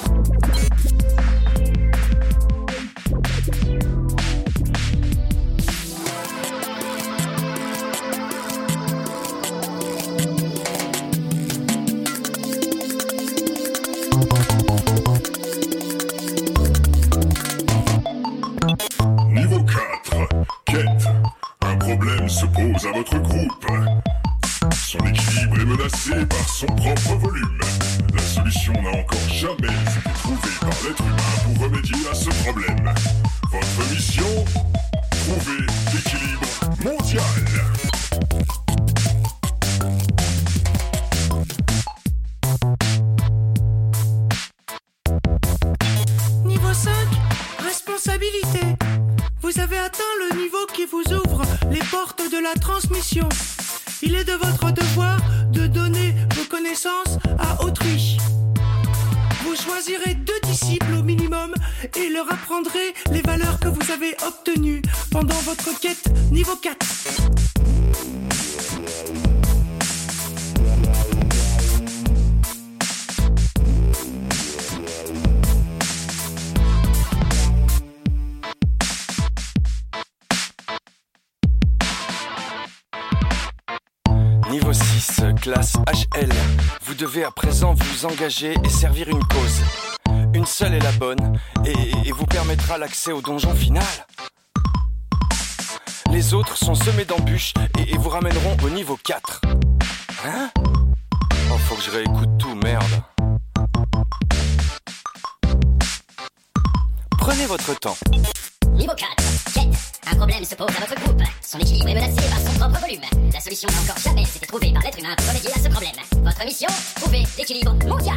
Niveau quatre, quête. Un problème se pose à votre groupe. Son équilibre est menacé par son propre volume. La solution n'a encore jamais été trouvée par l'être humain pour remédier à ce problème. Votre mission ? Trouver l'équilibre mondial. Niveau cinq, responsabilité. Vous avez atteint le niveau qui vous ouvre les portes de la transmission. Il est de votre devoir de donner vos connaissances à autrui. Vous choisirez deux disciples au minimum et leur apprendrez les valeurs que vous avez obtenues pendant votre quête niveau quatre. Niveau six, classe H L. Vous devez à présent vous engager et servir une cause. Une seule est la bonne et, et vous permettra l'accès au donjon final. Les autres sont semés d'embûches et, et vous ramèneront au niveau quatre. Hein ? Oh, faut que je réécoute tout, merde. Prenez votre temps. Niveau quatre, quête. Un problème se pose à votre groupe. Son équilibre est menacé par son propre volume. La solution n'a encore jamais été trouvée par l'être humain pour remédier à ce problème. Votre mission ? Trouver l'équilibre mondial.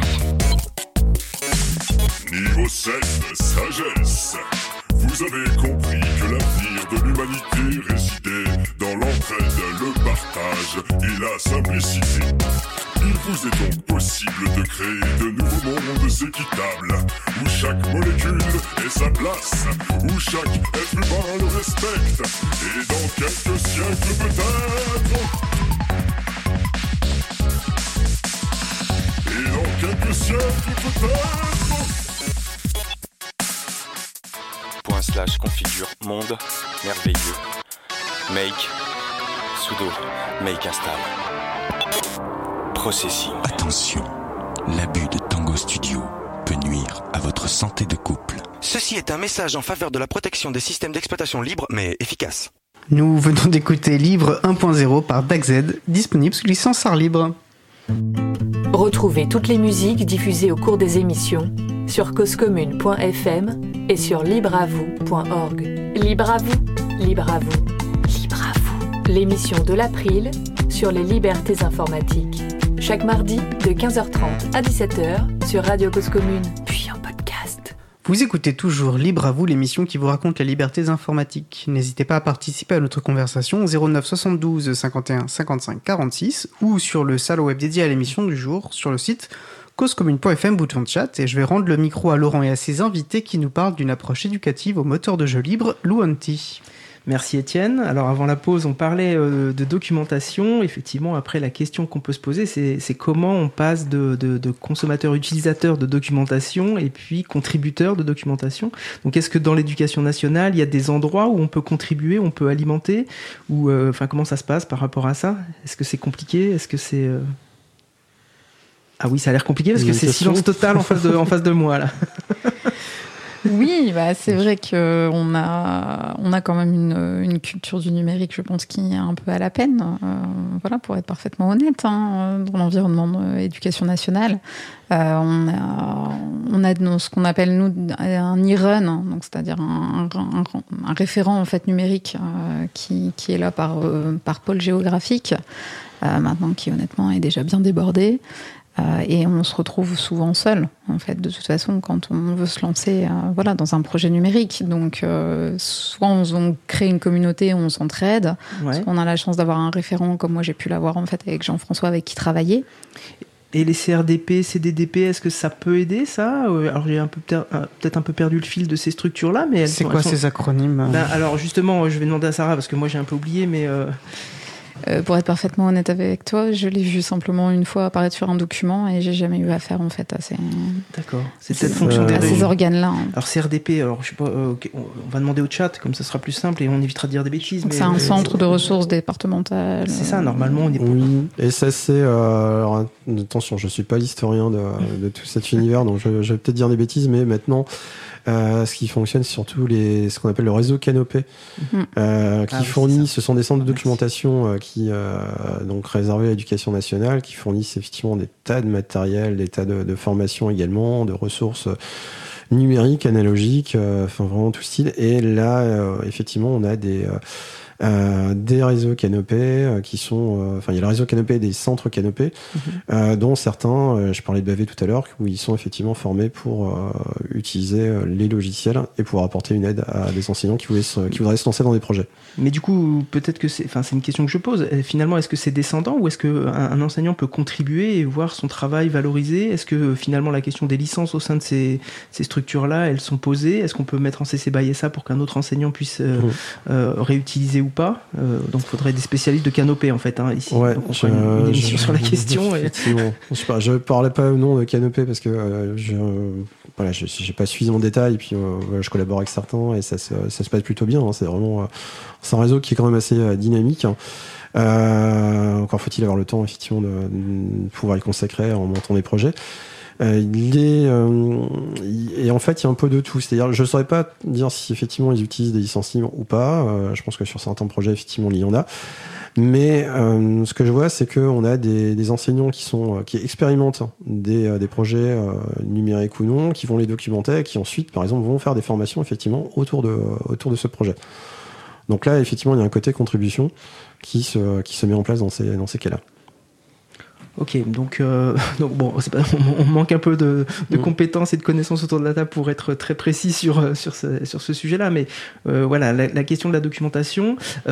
Niveau sept, sagesse. Vous avez compris que l'avenir de l'humanité résidait dans l'entraide, le partage et la simplicité. Il vous est donc possible de créer de nouveaux mondes équitables, où chaque molécule ait sa place, où chaque être humain le respecte, et dans quelques siècles peut-être. Et dans quelques siècles peut-être. Point slash configure monde merveilleux. Make sudo make install. Processing. Attention, l'abus de Tango Studio peut nuire à votre santé de couple. Ceci est un message en faveur de la protection des systèmes d'exploitation libres mais efficaces. Nous venons d'écouter Libre un point zéro par D A C Z, disponible sous licence art libre. Retrouvez toutes les musiques diffusées au cours des émissions sur cause commune point f m et sur libre à vous point org. Libre à vous, libre à vous, libre à vous. L'émission de l'April sur les libertés informatiques. Chaque mardi de quinze heures trente à dix-sept heures sur Radio Cause Commune, puis en podcast. Vous écoutez toujours Libre à vous, l'émission qui vous raconte les libertés informatiques. N'hésitez pas à participer à notre conversation au zéro neuf soixante-douze cinquante et un cinquante-cinq quarante-six ou sur le salon web dédié à l'émission du jour sur le site cause commune point f m bouton de chat, et je vais rendre le micro à Laurent et à ses invités qui nous parlent d'une approche éducative au moteur de jeu libre Luanti. Merci Étienne. Alors avant la pause, on parlait euh, de documentation. Effectivement, après la question qu'on peut se poser, c'est, c'est comment on passe de, de, de consommateur utilisateur de documentation et puis contributeur de documentation. Donc est-ce que dans l'éducation nationale, il y a des endroits où on peut contribuer, on peut alimenter, ou euh, enfin comment ça se passe par rapport à ça? Est-ce que c'est compliqué? Est-ce que c'est euh... Ah oui, ça a l'air compliqué parce que c'est silence total en face de, en face de moi là. Oui, bah, c'est vrai qu'on a, on a quand même une, une culture du numérique, je pense, qui est un peu à la peine, euh, voilà, pour être parfaitement honnête, hein, dans l'environnement de l'éducation nationale. Euh, on a, on a ce qu'on appelle, nous, un I R U N, donc, c'est-à-dire un, un, un référent en fait, numérique euh, qui, qui est là par, euh, par pôle géographique, euh, maintenant qui, honnêtement, est déjà bien débordé. Euh, et on se retrouve souvent seul, en fait, de toute façon, quand on veut se lancer euh, voilà, dans un projet numérique. Donc, euh, soit on, on crée une communauté où on s'entraide, ouais. Soit on a la chance d'avoir un référent, comme moi j'ai pu l'avoir en fait, avec Jean-François, avec qui travailler. Et les C R D P, C D D P, est-ce que ça peut aider, ça? Alors, j'ai un peu, peut-être un peu perdu le fil de ces structures-là, mais... Elles C'est sont, quoi elles sont... ces acronymes? Ben, alors, justement, je vais demander à Sarah, parce que moi j'ai un peu oublié, mais... Euh... Euh, pour être parfaitement honnête avec toi, je l'ai vu simplement une fois apparaître sur un document et j'ai jamais eu affaire en fait à ces. D'accord. C'est cette fonction des à ces organes-là. Hein. Alors C R D P, alors je sais pas, euh, okay, on va demander au chat, comme ça sera plus simple et on évitera de dire des bêtises. Mais c'est un euh, centre c'est... de ressources départementales. C'est ça, normalement on est. Oui. Et ça c'est. Euh, alors, attention, je suis pas l'historien de, de tout cet univers, donc je, je vais peut-être dire des bêtises, mais maintenant. Euh, ce qui fonctionne, c'est surtout les, ce qu'on appelle le réseau Canopé, mmh. euh, qui ah, fournit, ce sont des centres de documentation euh, qui, euh, donc réservés à l'éducation nationale, qui fournissent effectivement des tas de matériel, des tas de, de formations également, de ressources numériques, analogiques, euh, enfin vraiment tout style. Et là, euh, effectivement, on a des... Euh, Euh, des réseaux Canopé euh, qui sont, enfin euh, il y a le réseau Canopé et des centres Canopé, mmh. euh, dont certains, euh, je parlais de Bavé tout à l'heure, où ils sont effectivement formés pour euh, utiliser euh, les logiciels et pour apporter une aide à des enseignants qui, voulaient se, qui voudraient se lancer dans des projets. Mais du coup, peut-être que c'est, enfin c'est une question que je pose. Finalement, est-ce que c'est descendant ou est-ce que un, un enseignant peut contribuer et voir son travail valorisé? Est-ce que finalement la question des licences au sein de ces, ces structures-là, elles sont posées? Est-ce qu'on peut mettre en C C B Y S A pour qu'un autre enseignant puisse euh, mmh. euh, réutiliser ou pas? euh, Donc, il faudrait des spécialistes de Canopé en fait hein, ici. Ouais, donc, on fera une, une émission je, sur la question. Et... je sais pas, je parlais pas au nom de Canopé parce que euh, je, voilà, je, j'ai pas suffisamment de détails. Et puis, euh, voilà, je collabore avec certains et ça, ça, ça se passe plutôt bien. Hein, c'est vraiment, euh, c'est un réseau qui est quand même assez euh, dynamique. Hein. Euh, encore faut-il avoir le temps effectivement de, de pouvoir y consacrer en montant des projets. Euh, il est, euh, il, et en fait, il y a un peu de tout. C'est-à-dire, je ne saurais pas dire si effectivement ils utilisent des licences libres ou pas. Euh, je pense que sur certains projets, effectivement, il y en a. Mais euh, ce que je vois, c'est qu'on a des, des enseignants qui sont, qui expérimentent des, des projets euh, numériques ou non, qui vont les documenter, et qui ensuite, par exemple, vont faire des formations effectivement autour de, autour de ce projet. Donc là, effectivement, il y a un côté contribution qui se, qui se met en place dans ces, dans ces cas-là. Ok, donc, euh, donc bon, c'est pas, on, on manque un peu de, de mmh. compétences et de connaissances autour de la table pour être très précis sur, sur ce, sur ce sujet-là, mais euh, voilà, la, la question de la documentation, enfin,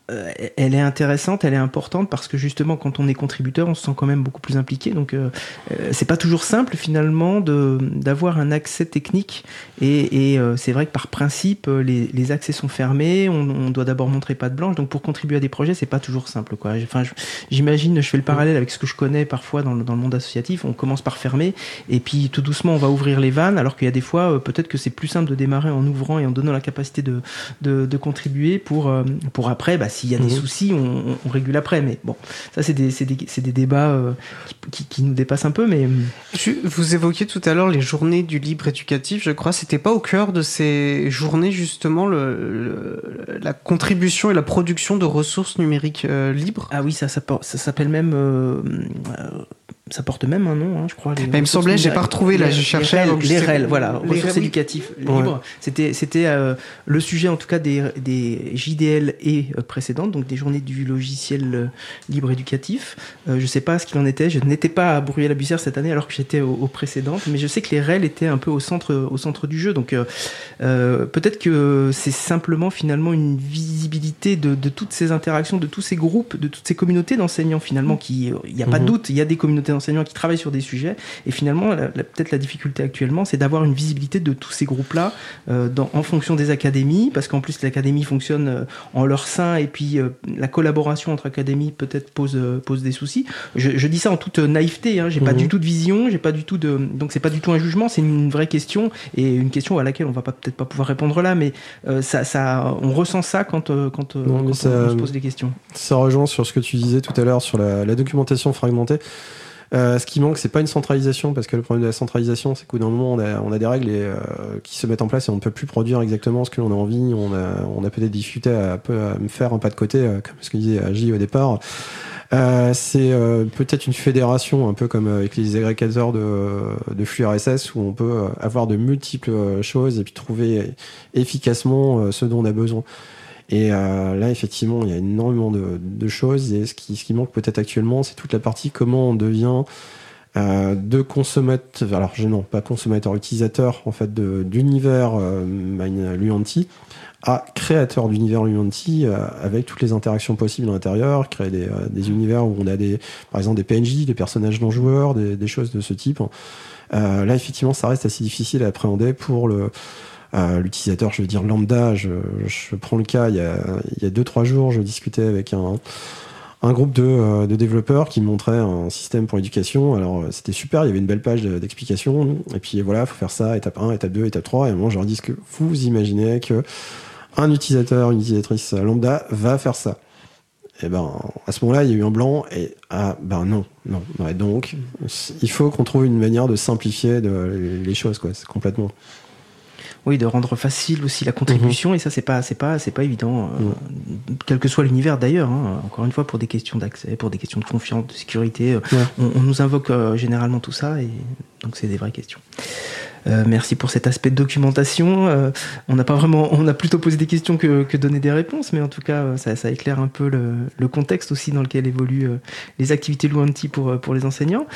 euh, elle est intéressante, elle est importante parce que justement quand on est contributeur, on se sent quand même beaucoup plus impliqué. Donc euh, euh, c'est pas toujours simple finalement de d'avoir un accès technique et, et euh, c'est vrai que par principe les, les accès sont fermés. On, on doit d'abord montrer patte blanche. Donc pour contribuer à des projets, c'est pas toujours simple, quoi. Enfin, je, j'imagine, je fais le parallèle avec ce que je connais parfois dans le, dans le monde associatif. On commence par fermer et puis tout doucement on va ouvrir les vannes. Alors qu'il y a des fois euh, peut-être que c'est plus simple de démarrer en ouvrant et en donnant la capacité de de, de contribuer pour euh, pour après. Bah, s'il y a des mmh. soucis, on, on, on régule après. Mais bon, ça, c'est des, c'est des, c'est des débats euh, qui, qui nous dépassent un peu. Mais vous évoquiez tout à l'heure les journées du libre éducatif. Je crois, c'était pas au cœur de ces journées justement le, le, la contribution et la production de ressources numériques euh, libres. Ah oui, ça, ça, ça s'appelle même. Euh, euh, ça porte même un nom, hein, je crois. Les bah, il me semblait, j'ai pas retrouvé là, les, je cherchais. Les R E L, voilà, les ressources R E L, éducatives oui. libres. Ouais. C'était, c'était euh, le sujet en tout cas des, des J D L et euh, précédentes, donc des journées du logiciel euh, libre éducatif. Euh, je sais pas ce qu'il en était, je n'étais pas à Bruyères-la-Bussière cette année alors que j'étais aux, aux précédentes, mais je sais que les R E L étaient un peu au centre, au centre du jeu. Donc euh, euh, peut-être que c'est simplement finalement une visibilité de, de toutes ces interactions, de tous ces groupes, de toutes ces communautés d'enseignants finalement qui, il n'y a pas de doute, il y a des communautés d'enseignants qui travaillent sur des sujets et finalement la, la, peut-être la difficulté actuellement c'est d'avoir une visibilité de tous ces groupes-là euh, dans, en fonction des académies, parce qu'en plus l'académie fonctionne euh, en leur sein et puis euh, la collaboration entre académies peut-être pose, euh, pose des soucis. Je, je dis ça en toute naïveté, hein, j'ai mmh. pas du tout de vision, j'ai pas du tout de, donc c'est pas du tout un jugement, c'est une vraie question et une question à laquelle on va pas, peut-être pas pouvoir répondre là, mais euh, ça, ça, on ressent ça quand, euh, quand, non, quand ça, on, on se pose des questions. Ça rejoint sur ce que tu disais tout à l'heure sur la, la documentation fragmentée. Euh, ce qui manque, c'est pas une centralisation, parce que le problème de la centralisation, c'est qu'au bout d'un moment, on a, on a des règles et, euh, qui se mettent en place et on ne peut plus produire exactement ce que l'on a envie. On a, on a peut-être difficulté à, à me faire un pas de côté, euh, comme ce que disait J au départ. Euh, c'est euh, peut-être une fédération, un peu comme avec les agrégateurs de, de flux R S S, où on peut avoir de multiples choses et puis trouver efficacement ce dont on a besoin. Et euh, là, effectivement, il y a énormément de, de choses. Et ce qui, ce qui manque peut-être actuellement, c'est toute la partie comment on devient euh, de consommateur, alors je, non, pas consommateur, utilisateur en fait de, d'univers euh, Luanti à créateur d'univers Luanti euh, avec toutes les interactions possibles à l'intérieur, créer des, euh, des univers où on a des, par exemple des P N J, des personnages non joueurs, des, des choses de ce type. Euh, là, effectivement, ça reste assez difficile à appréhender pour le Euh, l'utilisateur, je veux dire lambda. Je, je prends le cas, il y a, il y a deux trois jours, je discutais avec un, un groupe de, euh, de développeurs qui me montrait un système pour l'éducation. Alors c'était super, il y avait une belle page d'explication, et puis voilà, il faut faire ça, étape un, étape deux, étape trois, et à un moment je leur dis que vous imaginez que un utilisateur, une utilisatrice lambda va faire ça. Et ben à ce moment-là, il y a eu un blanc, et ah ben non, non. Ouais, donc il faut qu'on trouve une manière de simplifier de, les choses, quoi, c'est complètement. Oui, de rendre facile aussi la contribution, mmh. et ça c'est pas c'est pas c'est pas évident, euh, mmh. quel que soit l'univers d'ailleurs. Hein, encore une fois, pour des questions d'accès, pour des questions de confiance, de sécurité, euh, ouais. on, on nous invoque euh, généralement tout ça, et donc c'est des vraies questions. Euh, merci pour cet aspect de documentation. Euh, on n'a pas vraiment, on a plutôt posé des questions que, que donné des réponses, mais en tout cas, ça, ça éclaire un peu le, le contexte aussi dans lequel évoluent euh, les activités Luanti pour pour les enseignants.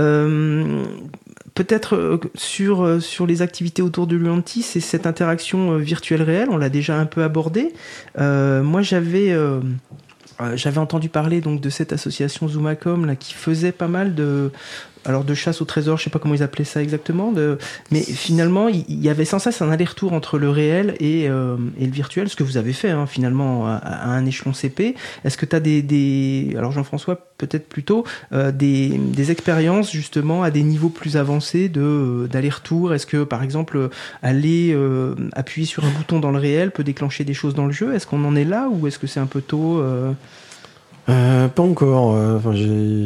Euh, Peut-être euh, sur, euh, sur les activités autour de Luanti, c'est cette interaction euh, virtuelle réelle, on l'a déjà un peu abordé. Euh, moi, j'avais, euh, euh, j'avais entendu parler donc, de cette association Zoomacom là, qui faisait pas mal de... alors de chasse au trésor, je sais pas comment ils appelaient ça exactement, de... mais finalement il y, y avait sans cesse un aller-retour entre le réel et, euh, et le virtuel, ce que vous avez fait hein, finalement à, à un échelon C P. Est-ce que tu as des, des, alors Jean-François peut-être plutôt, euh, des, des expériences justement à des niveaux plus avancés de, d'aller-retour? Est-ce que par exemple aller euh, appuyer sur un bouton dans le réel peut déclencher des choses dans le jeu? Est-ce qu'on en est là ou est-ce que c'est un peu tôt euh... Euh, Pas encore, euh, enfin j'ai...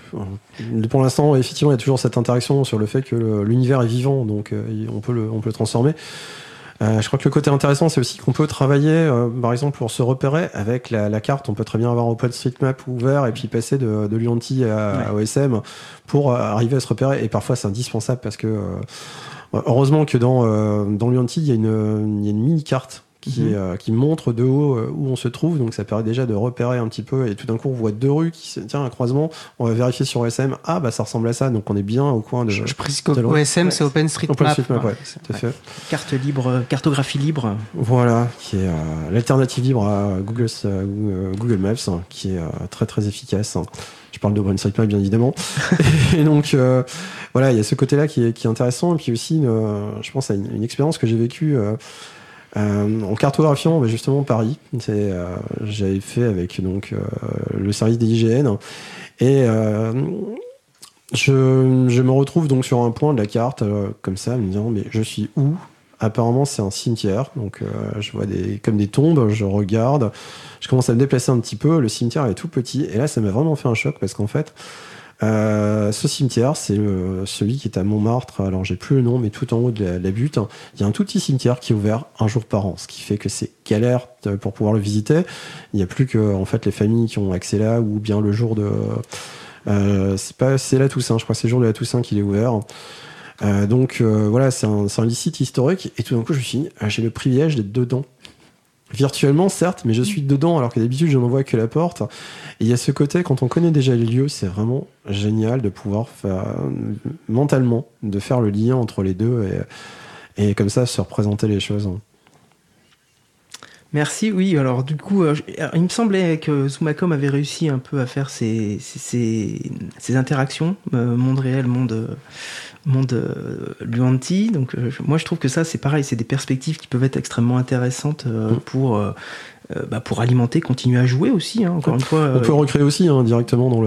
Pour l'instant, effectivement, il y a toujours cette interaction sur le fait que le, l'univers est vivant, donc euh, on peut le, on peut le transformer. Euh, je crois que le côté intéressant, c'est aussi qu'on peut travailler, euh, par exemple, pour se repérer avec la, la carte. On peut très bien avoir OpenStreetMap ouvert et puis passer de, de Luanti à, ouais. à O S M pour euh, arriver à se repérer. Et parfois, c'est indispensable parce que, euh, heureusement que dans, euh, dans Luanti, il y a une, il y a une mini-carte qui, Mhm. euh, qui montre de haut euh, où on se trouve, donc ça permet déjà de repérer un petit peu, et tout d'un coup on voit deux rues qui se tiens un croisement, on va vérifier sur O S M, ah bah ça ressemble à ça, donc on est bien au coin de. Je, je précise de qu'O l'autre. S M, c'est OpenStreetMap. OpenStreetMap, ouais, Ouais. tout à fait. Carte libre, cartographie libre. Voilà, qui est euh, l'alternative libre à Google, euh, Google Maps, hein, qui est euh, très très efficace. Hein. Je parle d'OpenStreetMap bien évidemment. Et donc euh, voilà, il y a ce côté-là qui est, qui est intéressant, et puis aussi, une, euh, je pense à une, une expérience que j'ai vécue euh, euh, en cartographiant bah, justement Paris. C'est, euh, j'avais fait avec donc euh, le service des I G N, et euh, je, je me retrouve donc sur un point de la carte euh, comme ça, me disant mais je suis où? Apparemment, c'est un cimetière, donc euh, je vois des, comme des tombes, je regarde, je commence à me déplacer un petit peu, le cimetière est tout petit, et là, ça m'a vraiment fait un choc, parce qu'en fait, euh, ce cimetière, c'est le, celui qui est à Montmartre, alors j'ai plus le nom, mais tout en haut de la, la butte, il y a un tout petit cimetière qui est ouvert un jour par an, ce qui fait que c'est galère de, pour pouvoir le visiter, il n'y a plus que, en fait, les familles qui ont accès là, ou bien le jour de... Euh, c'est pas, c'est la Toussaint, je crois que c'est le jour de la Toussaint qu'il est ouvert. Euh, donc euh, voilà, c'est un, c'est un site historique, et tout d'un coup je me suis dit, ah, j'ai le privilège d'être dedans. Virtuellement certes, mais je suis dedans, alors que d'habitude je n'en vois que la porte. Et il y a ce côté, quand on connaît déjà les lieux, c'est vraiment génial de pouvoir faire, mentalement, de faire le lien entre les deux, et, et comme ça se représenter les choses. Merci, oui. Alors du coup, euh, je- alors, il me semblait que Zoomacom avait réussi un peu à faire ces, ces, ces, ces interactions, euh, monde réel, monde, euh, monde euh, Luanti. Donc euh, je- moi je trouve que ça c'est pareil, c'est des perspectives qui peuvent être extrêmement intéressantes euh, Mm. pour, euh, euh, bah, pour alimenter, continuer à jouer aussi. Hein, encore une fois, On euh, peut recréer aussi hein, directement dans le.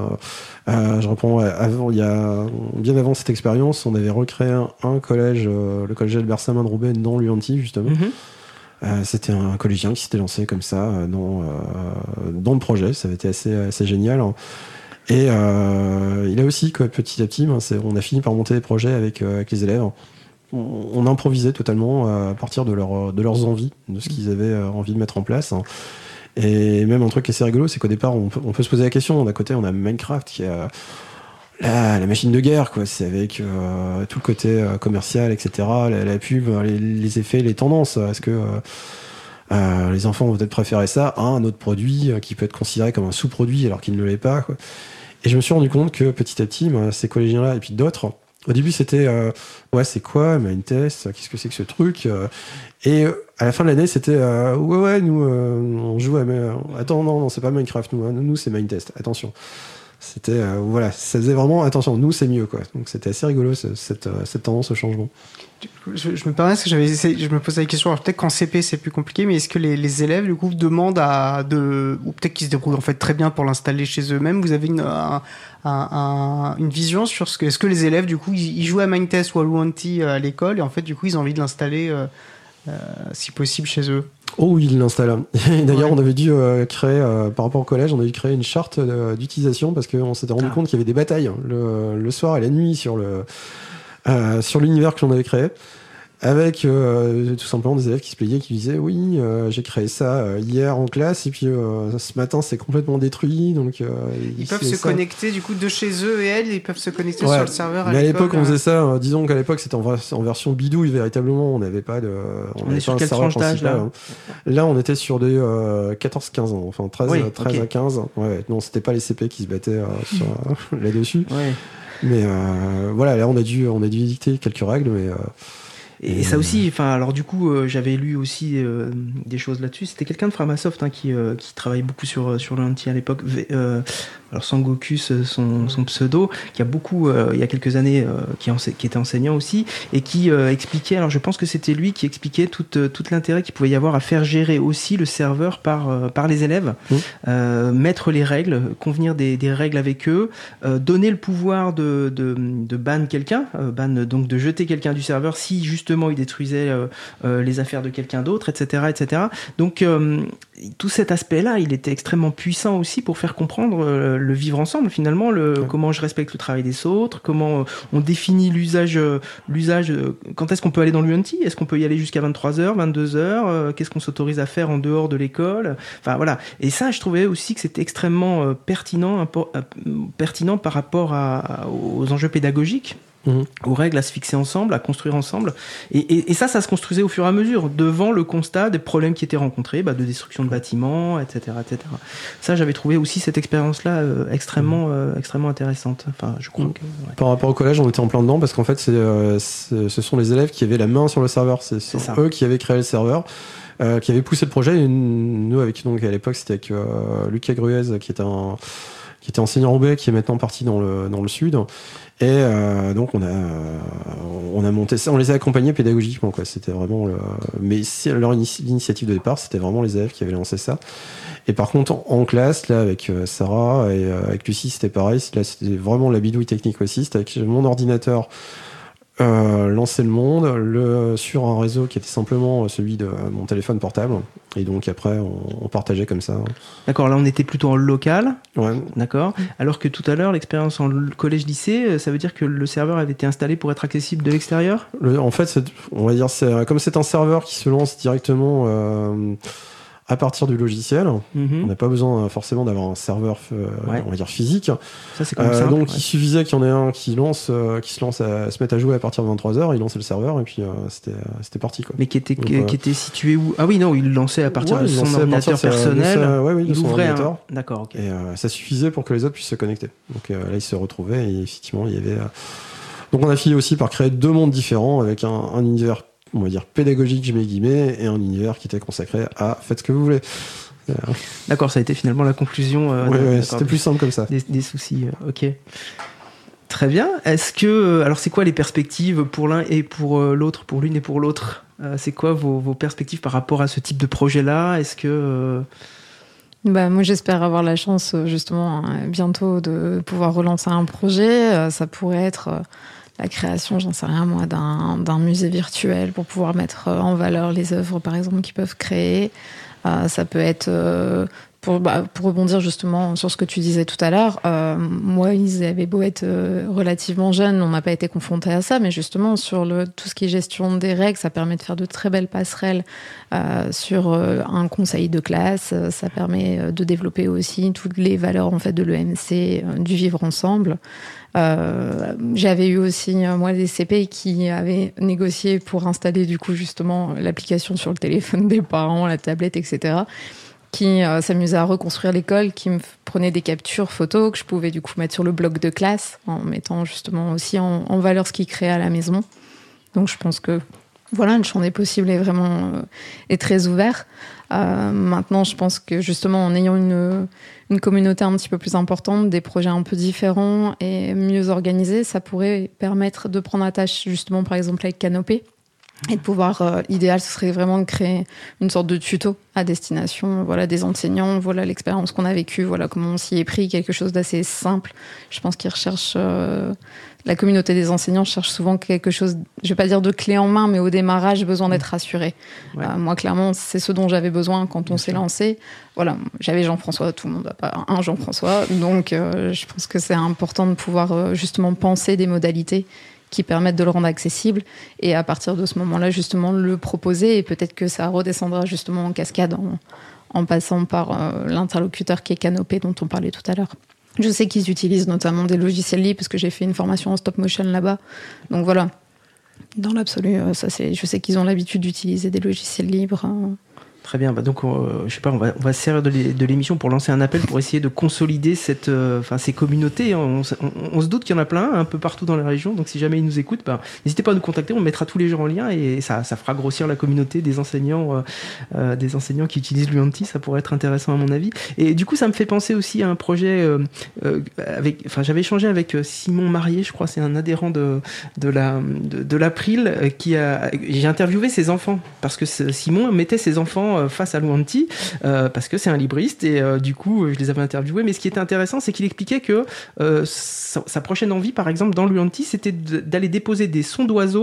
Euh, je reprends ouais, avant, il y a bien avant cette expérience, on avait recréé un, un collège, euh, le collège Albert Samin de Roubaix dans l'Uanti justement. Mhm. Euh, c'était un collégien qui s'était lancé comme ça euh, dans, euh, dans le projet, ça avait été assez, assez génial. Et euh, il a aussi, quoi, petit à petit, ben, c'est, on a fini par monter des projets avec, euh, avec les élèves. On, on improvisait totalement euh, à partir de, leur, de leurs envies, de ce qu'ils avaient euh, envie de mettre en place. Et même un truc assez rigolo, c'est qu'au départ, on peut, on peut se poser la question. D'un côté, on a Minecraft qui a la, la machine de guerre, quoi. C'est avec euh, tout le côté euh, commercial, et cetera. La, la pub, les, les effets, les tendances. Est-ce que euh, euh, les enfants vont peut-être préférer ça à un autre produit euh, qui peut être considéré comme un sous-produit alors qu'il ne l'est pas, quoi. Et je me suis rendu compte que petit à petit, ben, ces collégiens-là et puis d'autres, au début c'était euh, ouais c'est quoi Mindtest, qu'est-ce que c'est que ce truc, euh, et euh, à la fin de l'année c'était euh, ouais ouais nous euh, on joue à mais, euh, attends non non c'est pas Minecraft nous hein, nous c'est Mindtest, attention. C'était euh, voilà, ça faisait vraiment attention, nous c'est mieux quoi. Donc c'était assez rigolo ce- cette, euh, cette tendance au changement. Je, je me permets, parce que j'avais essayé- je me posais la question, alors peut-être qu'en C P c'est plus compliqué, mais est-ce que les, les élèves du coup demandent à de, ou peut-être qu'ils se débrouillent en fait très bien pour l'installer chez eux-mêmes. Vous avez une, un- un- un- une vision sur ce que, est-ce que les élèves du coup ils, ils jouent à Mindtest ou à Luanti à l'école, et en fait du coup ils ont envie de l'installer euh, euh, si possible chez eux. Oh oui, il l'installe. Et d'ailleurs, on avait dû euh, créer, euh, par rapport au collège, on a dû créer une charte euh, d'utilisation parce qu'on s'était rendu compte qu'il y avait des batailles hein, le, le soir et la nuit sur le euh, sur l'univers que l'on avait créé. Avec euh, tout simplement des élèves qui se plaignaient, qui disaient oui, euh, j'ai créé ça euh, hier en classe et puis euh, ce matin c'est complètement détruit. Donc euh, Ils peuvent c'est se ça. connecter du coup de chez eux, et elles ils peuvent se connecter Ouais. sur le serveur à Mais à l'école. l'époque, on faisait ça. euh, disons qu'à l'époque, c'était en, ver- en version bidouille véritablement. On n'avait pas de. On n'avait est sur pas un quelle serveur tranche d'âge, principal, là hein. Là, on était sur des euh, quatorze quinze ans, enfin treize, Oui, treize ok. à quinze. Ouais, non, c'était pas les C P qui se battaient euh, sur, euh, là-dessus. Ouais. Mais euh, voilà, là, on a dû, on a dû dicter quelques règles, mais. Euh, Et, ça aussi, enfin, alors du coup, euh, j'avais lu aussi euh, des choses là-dessus. C'était quelqu'un de Framasoft hein, qui, euh, qui travaillait beaucoup sur, sur l'Unity à l'époque. V- euh, alors Sangokus, son, son pseudo, qui a beaucoup, euh, il y a quelques années, euh, qui, ense- qui était enseignant aussi, et qui euh, expliquait, alors je pense que c'était lui qui expliquait tout, euh, tout l'intérêt qu'il pouvait y avoir à faire gérer aussi le serveur par, euh, par les élèves, Mmh. euh, mettre les règles, convenir des, des règles avec eux, euh, donner le pouvoir de, de, de ban quelqu'un, euh, ban donc de jeter quelqu'un du serveur si justement il détruisait euh, euh, les affaires de quelqu'un d'autre, et cetera, et cetera. Donc euh, tout cet aspect-là, il était extrêmement puissant aussi pour faire comprendre euh, le vivre ensemble finalement, le, Ouais. comment je respecte le travail des autres, comment euh, on définit l'usage, euh, l'usage. euh, quand est-ce qu'on peut aller dans l'Unity? Est-ce qu'on peut y aller jusqu'à vingt-trois heures, vingt-deux heures? euh, Qu'est-ce qu'on s'autorise à faire en dehors de l'école? Enfin voilà. Et ça, je trouvais aussi que c'était extrêmement euh, pertinent, impor- euh, pertinent par rapport à, à- aux enjeux pédagogiques. Mmh. aux règles à se fixer ensemble, à construire ensemble. Et, et, et ça, ça se construisait au fur et à mesure, devant le constat des problèmes qui étaient rencontrés, bah, de destruction de bâtiments, et cetera, et cetera. Ça, j'avais trouvé aussi cette expérience-là euh, extrêmement, euh, extrêmement intéressante. Enfin, je crois Mmh. que... Ouais. Par rapport au collège, on était en plein dedans parce qu'en fait, c'est, euh, c'est, ce sont les élèves qui avaient la main sur le serveur. C'est, c'est ça. eux qui avaient créé le serveur. Euh, qui avait poussé le projet. Et nous, avec, donc, à l'époque, c'était avec euh, Lucas Gruez, qui était, un, qui était enseignant roubaix, qui est maintenant parti dans le, dans le sud. Et euh, donc, on a, euh, on a monté ça, on les a accompagnés pédagogiquement, quoi. C'était vraiment le... Mais si, leur inici- l'initiative de départ, c'était vraiment les élèves qui avaient lancé ça. Et par contre, en, en classe, là, avec euh, Sarah et euh, avec Lucie, c'était pareil. Là, c'était vraiment la bidouille technique aussi. C'était avec mon ordinateur. Euh, lancer le monde le, sur un réseau qui était simplement celui de mon téléphone portable, et donc après on, on partageait comme ça. D'accord, là on était plutôt en local, ouais. D'accord, alors que tout à l'heure l'expérience en collège-lycée, ça veut dire que le serveur avait été installé pour être accessible de l'extérieur. Le, en fait, c'est, on va dire, c'est, comme c'est un serveur qui se lance directement euh, à partir du logiciel, mm-hmm. on n'a pas besoin forcément d'avoir un serveur euh, ouais. on va dire physique. Ça, c'est comme euh, simple, donc ouais. il suffisait qu'il y en ait un qui lance euh, qui se lance à se mettre à jouer à partir de vingt-trois heures, il lançait le serveur et puis euh, c'était c'était parti, quoi. Mais qui était donc, qui, euh, qui était situé où? Ah oui, non, il lançait à partir ouais, de son ordinateur personnel. De sa, ouais, oui, il ouvrait un... un... D'accord, ok. Et euh, ça suffisait pour que les autres puissent se connecter. Donc euh, là, ils se retrouvaient et effectivement, il y avait. Euh... Donc on a fini aussi par créer deux mondes différents avec un, un univers, on va dire pédagogique, je mets guillemets, et un univers qui était consacré à faites ce que vous voulez. D'accord, ça a été finalement la conclusion. Euh, ouais, ouais, c'était plus simple comme ça. Des, des soucis, euh, ok. Très bien. Est-ce que, alors, c'est quoi les perspectives pour l'un et pour euh, l'autre, pour l'une et pour l'autre euh, C'est quoi vos, vos perspectives par rapport à ce type de projet-là? Est-ce que euh... bah, moi, j'espère avoir la chance justement hein, bientôt de pouvoir relancer un projet. Euh, ça pourrait être euh, la création, j'en sais rien moi, d'un, d'un musée virtuel pour pouvoir mettre euh, en valeur les œuvres, par exemple, qu'ils peuvent créer. Euh, ça peut être, euh, pour, bah, pour rebondir justement sur ce que tu disais tout à l'heure, euh, moi, ils avaient beau être euh, relativement jeunes, on n'a pas été confrontés à ça, mais justement, sur le, tout ce qui est gestion des règles, ça permet de faire de très belles passerelles euh, sur euh, un conseil de classe, ça permet de développer aussi toutes les valeurs en fait, de l'E M C, euh, du vivre ensemble. Euh, j'avais eu aussi euh, moi des C P qui avaient négocié pour installer du coup justement l'application sur le téléphone des parents, la tablette, et cetera, qui euh, s'amusaient à reconstruire l'école, qui me prenaient des captures photos que je pouvais du coup mettre sur le bloc de classe en mettant justement aussi en, en valeur ce qu'ils créaient à la maison. Donc je pense que voilà, le champ des possibles est vraiment euh, est très ouvert. Euh, maintenant, je pense que justement, en ayant une, une communauté un petit peu plus importante, des projets un peu différents et mieux organisés, ça pourrait permettre de prendre attache justement, par exemple, avec Canopé. Et de pouvoir, euh, l'idéal, ce serait vraiment de créer une sorte de tuto à destination voilà, des enseignants, voilà l'expérience qu'on a vécue, voilà comment on s'y est pris, quelque chose d'assez simple. Je pense qu'ils recherchent, euh, la communauté des enseignants cherche souvent quelque chose, je vais pas dire de clé en main, mais au démarrage, besoin d'être rassuré. Ouais. Euh, moi, clairement, c'est ce dont j'avais besoin quand on Bien s'est sûr. lancé. Voilà, j'avais Jean-François, tout le monde n'a pas un Jean-François, donc euh, je pense que c'est important de pouvoir euh, justement penser des modalités qui permettent de le rendre accessible et à partir de ce moment-là justement le proposer et peut-être que ça redescendra justement en cascade en, en passant par euh, l'interlocuteur qui est Canopé dont on parlait tout à l'heure. Je sais qu'ils utilisent notamment des logiciels libres parce que j'ai fait une formation en stop motion là-bas, donc voilà, dans l'absolu ça c'est, je sais qu'ils ont l'habitude d'utiliser des logiciels libres. Hein. Très bien, bah donc euh, je sais pas, on va, on va se servir de, l'é- de l'émission pour lancer un appel pour essayer de consolider cette, euh, enfin ces communautés. On, on, on se doute qu'il y en a plein un peu partout dans la région, donc si jamais ils nous écoutent, bah, n'hésitez pas à nous contacter, on mettra tous les gens en lien et ça, ça fera grossir la communauté des enseignants, euh, euh, des enseignants qui utilisent l'Uanti, ça pourrait être intéressant à mon avis. Et du coup, ça me fait penser aussi à un projet euh, euh, avec, enfin j'avais échangé avec Simon Marié, je crois, c'est un adhérent de de la de, de l'April euh, qui a, j'ai interviewé ses enfants parce que Simon mettait ses enfants face à l'Uanti euh, parce que c'est un libriste et euh, du coup je les avais interviewés, mais ce qui était intéressant c'est qu'il expliquait que euh, sa, sa prochaine envie par exemple dans l'Uanti c'était de, d'aller déposer des sons d'oiseaux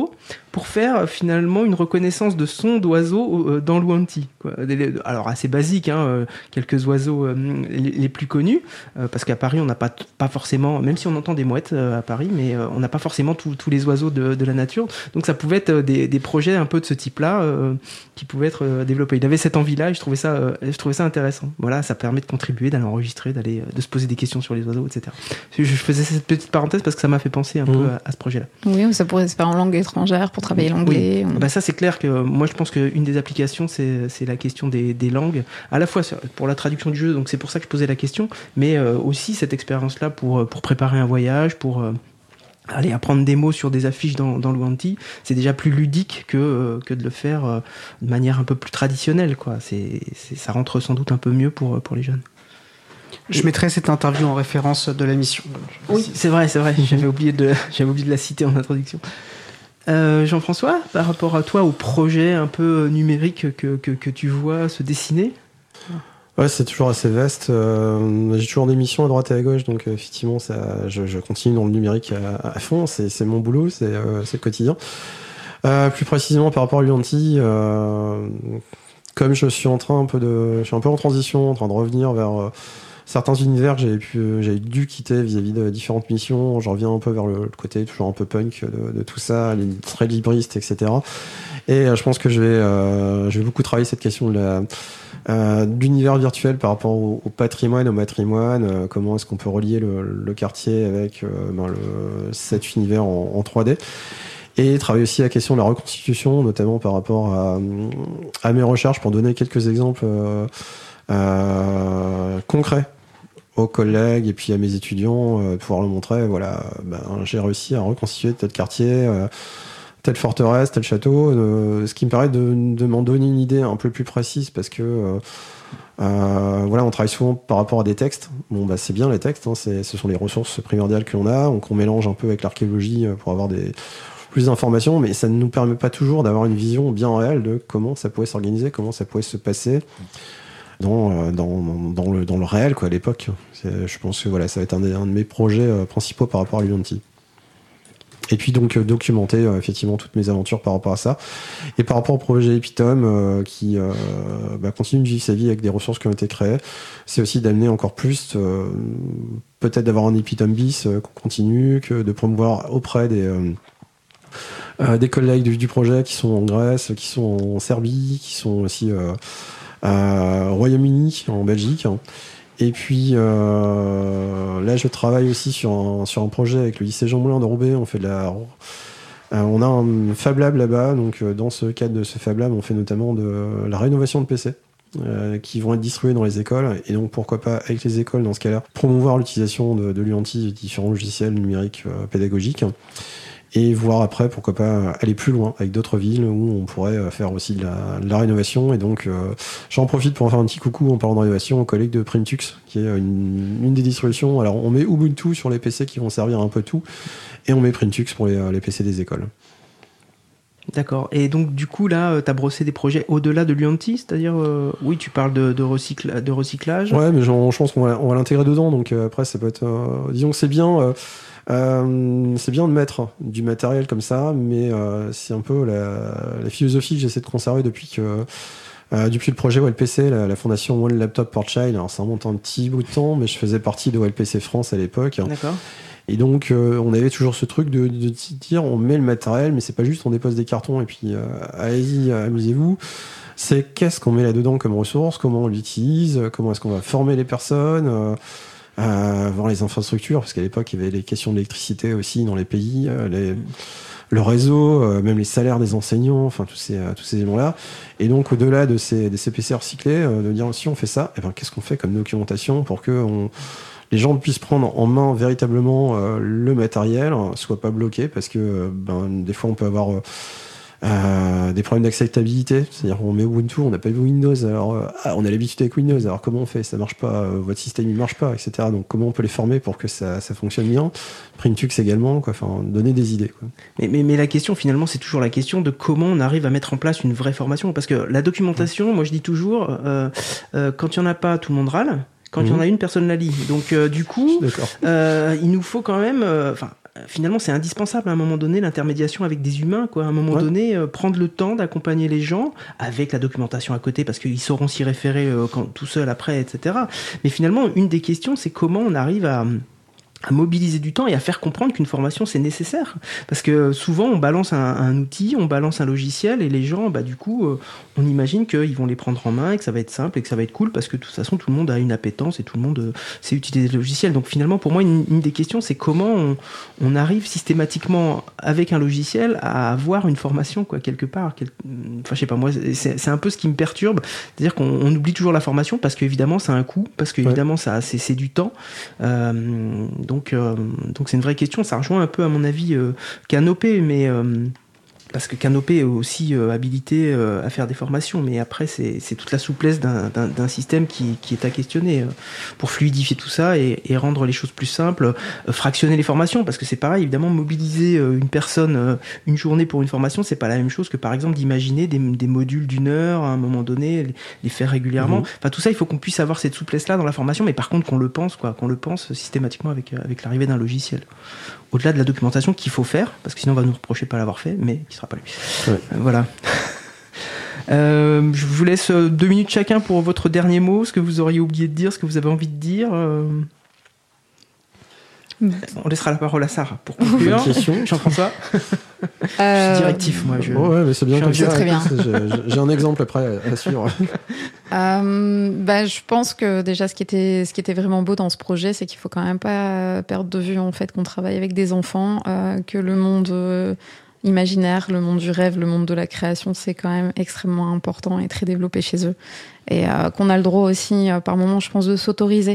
pour faire finalement une reconnaissance de sons d'oiseaux euh, dans l'Uanti. Quoi. Alors assez basique, hein, euh, quelques oiseaux euh, les, les plus connus, euh, parce qu'à Paris on n'a pas, pas forcément, même si on entend des mouettes euh, à Paris, mais euh, on n'a pas forcément tous les oiseaux de, de la nature. Donc ça pouvait être des, des projets un peu de ce type-là euh, qui pouvaient être euh, développés. Il avait cette envie-là et je trouvais ça, euh, je trouvais ça intéressant. Voilà, ça permet de contribuer, d'aller enregistrer, d'aller, de se poser des questions sur les oiseaux, et cetera. Je, je faisais cette petite parenthèse parce que ça m'a fait penser un mmh. peu à, à ce projet-là. Oui, ou ça pourrait se faire en langue étrangère pour travailler l'anglais. Oui. Ou... Bah ça c'est clair que moi je pense qu'une des applications c'est, c'est la question des, des langues, à la fois pour la traduction du jeu, donc c'est pour ça que je posais la question, mais euh, aussi cette expérience-là pour, pour préparer un voyage, pour... Euh, aller apprendre des mots sur des affiches dans, dans l'Uanti, c'est déjà plus ludique que, euh, que de le faire euh, de manière un peu plus traditionnelle, quoi. C'est, c'est, ça rentre sans doute un peu mieux pour, pour les jeunes. Je mettrai cette interview en référence de l'émission. Oui, c'est vrai, c'est vrai. J'avais oublié de, j'avais oublié de la citer en introduction. Euh, Jean-François, par rapport à toi, au projet un peu numérique que, que, que tu vois se dessiner. Ouais, c'est toujours assez vaste. Euh, j'ai toujours des missions à droite et à gauche, donc euh, effectivement, ça, je, je continue dans le numérique à, à fond. C'est, c'est mon boulot, c'est, euh, c'est le quotidien. Euh, plus précisément par rapport à l'Uanti, euh, comme je suis en train un peu de, je suis un peu en transition, en train de revenir vers euh, certains univers que j'avais pu, j'avais dû quitter vis-à-vis de différentes missions. Je reviens un peu vers le, le côté toujours un peu punk de, de tout ça, les très libristes, et cetera. Et euh, je pense que je vais, euh, je vais beaucoup travailler cette question de la Euh, d'univers virtuel par rapport au, au patrimoine, au matrimoine, euh, comment est-ce qu'on peut relier le, le quartier avec euh, ben le, cet univers en, en trois D, et travailler aussi la question de la reconstitution, notamment par rapport à, à mes recherches, pour donner quelques exemples euh, euh, concrets aux collègues et puis à mes étudiants, euh, pouvoir le montrer. Voilà, ben, j'ai réussi à reconstituer tel quartier, euh, telle forteresse, tel château, euh, ce qui me permet de, de m'en donner une idée un peu plus précise, parce que euh, euh, voilà, on travaille souvent par rapport à des textes. Bon, bah c'est bien les textes, hein, c'est, ce sont les ressources primordiales que l'on a, donc on mélange un peu avec l'archéologie pour avoir des, plus d'informations, mais ça ne nous permet pas toujours d'avoir une vision bien réelle de comment ça pouvait s'organiser, comment ça pouvait se passer dans, dans, dans, le, dans le réel, quoi, à l'époque. C'est, je pense que voilà, ça va être un, des, un de mes projets euh, principaux par rapport à l'Uanti. Et puis donc euh, documenter euh, effectivement toutes mes aventures par rapport à ça. Et par rapport au projet Epitome euh, qui euh, bah, continue de vivre sa vie avec des ressources qui ont été créées, c'est aussi d'amener encore plus, euh, peut-être d'avoir un Epitome bis euh, qu'on continue, que de promouvoir auprès des, euh, euh, des collègues du, du projet qui sont en Grèce, qui sont en Serbie, qui sont aussi euh, euh, au Royaume-Uni, en Belgique. Hein. Et puis euh, là, je travaille aussi sur un, sur un projet avec le lycée Jean Moulin de Roubaix. On fait de la, euh, on a un Fab Lab là-bas. Donc euh, dans ce cadre de ce Fab Lab, on fait notamment de la rénovation de P C euh, qui vont être distribués dans les écoles. Et donc pourquoi pas avec les écoles dans ce cas-là promouvoir l'utilisation de, de l'Uanti et différents logiciels numériques euh, pédagogiques. Et voir après, pourquoi pas aller plus loin avec d'autres villes où on pourrait faire aussi de la, de la rénovation. Et donc, euh, j'en profite pour en faire un petit coucou en parlant de rénovation aux collègues de Printux, qui est une, une des distributions. Alors, on met Ubuntu sur les P C qui vont servir un peu tout, et on met Printux pour les, les P C des écoles. D'accord. Et donc, du coup, là, tu as brossé des projets au-delà de l'Uanti, c'est-à-dire, euh, oui, tu parles de, de, recycla- de recyclage. Ouais, mais je pense qu'on va, on va l'intégrer dedans. Donc, euh, après, ça peut être. Euh, disons que c'est bien. Euh, Euh, c'est bien de mettre du matériel comme ça, mais euh, c'est un peu la, la philosophie que j'essaie de conserver depuis que euh, depuis le projet O L P C, la, la fondation One Laptop for Child. Alors ça remonte un petit bout de temps, mais je faisais partie de O L P C France à l'époque. D'accord. Et donc euh, on avait toujours ce truc de, de dire on met le matériel, mais c'est pas juste on dépose des cartons et puis euh, allez-y, amusez-vous. C'est qu'est-ce qu'on met là-dedans comme ressource, comment on l'utilise, comment est-ce qu'on va former les personnes. Euh, Euh, voir les infrastructures, parce qu'à l'époque il y avait les questions d'électricité aussi dans les pays, euh, les, le réseau, euh, même les salaires des enseignants, enfin tous ces, euh, tous ces éléments-là. Et donc au-delà de ces, des C P C recyclés, euh, de dire si on fait ça, eh ben, qu'est-ce qu'on fait comme documentation pour que on, les gens puissent prendre en main véritablement euh, le matériel, soit pas bloqué, parce que euh, ben, des fois on peut avoir euh, Euh, des problèmes d'acceptabilité, c'est-à-dire qu'on met Ubuntu, on n'a pas vu Windows, alors euh, ah, on a l'habitude avec Windows, alors comment on fait, ça marche pas, euh, votre système il marche pas, et cetera. Donc comment on peut les former pour que ça, ça fonctionne bien. Printux également, quoi, enfin donner des idées, quoi. Mais, mais, mais la question finalement, c'est toujours la question de comment on arrive à mettre en place une vraie formation, parce que la documentation, mmh. moi je dis toujours, euh, euh, quand il y en a pas, tout le monde râle. Quand il mmh. y en a une, personne la lit. Donc, euh, du coup, euh, il nous faut quand même... Enfin, finalement, c'est indispensable à un moment donné, l'intermédiation avec des humains, quoi. À un moment Ouais. donné, euh, prendre le temps d'accompagner les gens avec la documentation à côté, parce qu'ils sauront s'y référer euh, quand, tout seul après, et cetera. Mais finalement, une des questions, c'est comment on arrive à... à mobiliser du temps et à faire comprendre qu'une formation c'est nécessaire, parce que souvent on balance un, un outil, on balance un logiciel et les gens bah du coup euh, on imagine qu'ils vont les prendre en main et que ça va être simple et que ça va être cool parce que de toute façon tout le monde a une appétence et tout le monde euh, sait utiliser le logiciel. Donc finalement pour moi une, une des questions c'est comment on, on arrive systématiquement avec un logiciel à avoir une formation quoi quelque part. Quel... Enfin je sais pas moi c'est, c'est un peu ce qui me perturbe, c'est-à-dire qu'on on oublie toujours la formation parce qu'évidemment ça a un coût, parce qu'évidemment ouais. ça c'est, c'est du temps. Euh, Donc, euh, donc c'est une vraie question. Ça rejoint un peu, à mon avis, euh, Canopé, mais euh, parce que Canopé est aussi euh, habilité euh, à faire des formations. Mais après, c'est, c'est toute la souplesse d'un, d'un, d'un système qui, qui est à questionner euh, pour fluidifier tout ça et, et rendre les choses plus simples, euh, fractionner les formations, parce que c'est pareil, évidemment, mobiliser euh, une personne euh, une journée pour une formation, c'est pas la même chose que, par exemple, d'imaginer des, des modules d'une heure à un moment donné, les, les faire régulièrement. Mmh. Enfin, tout ça, il faut qu'on puisse avoir cette souplesse-là dans la formation, mais par contre qu'on le pense, quoi, qu'on le pense systématiquement avec, avec l'arrivée d'un logiciel. Au-delà de la documentation qu'il faut faire, parce que sinon on va nous reprocher de pas l'avoir fait, mais qui sera pas lui. Ouais. Euh, voilà. euh, je vous laisse deux minutes chacun pour votre dernier mot, ce que vous auriez oublié de dire, ce que vous avez envie de dire. Euh... On laissera la parole à Sarah pour conclure. Bonne question. Jean-François. Euh... Je suis directif, moi. Je... Oh ouais, mais c'est bien comme ça. Très bien. J'ai, j'ai un exemple après à suivre. euh, bah, je pense que déjà, ce qui était, ce qui était vraiment beau dans ce projet, c'est qu'il faut quand même pas perdre de vue en fait qu'on travaille avec des enfants, euh, que le monde euh, imaginaire, le monde du rêve, le monde de la création, c'est quand même extrêmement important et très développé chez eux, et euh, qu'on a le droit aussi, euh, par moment, je pense, de s'autoriser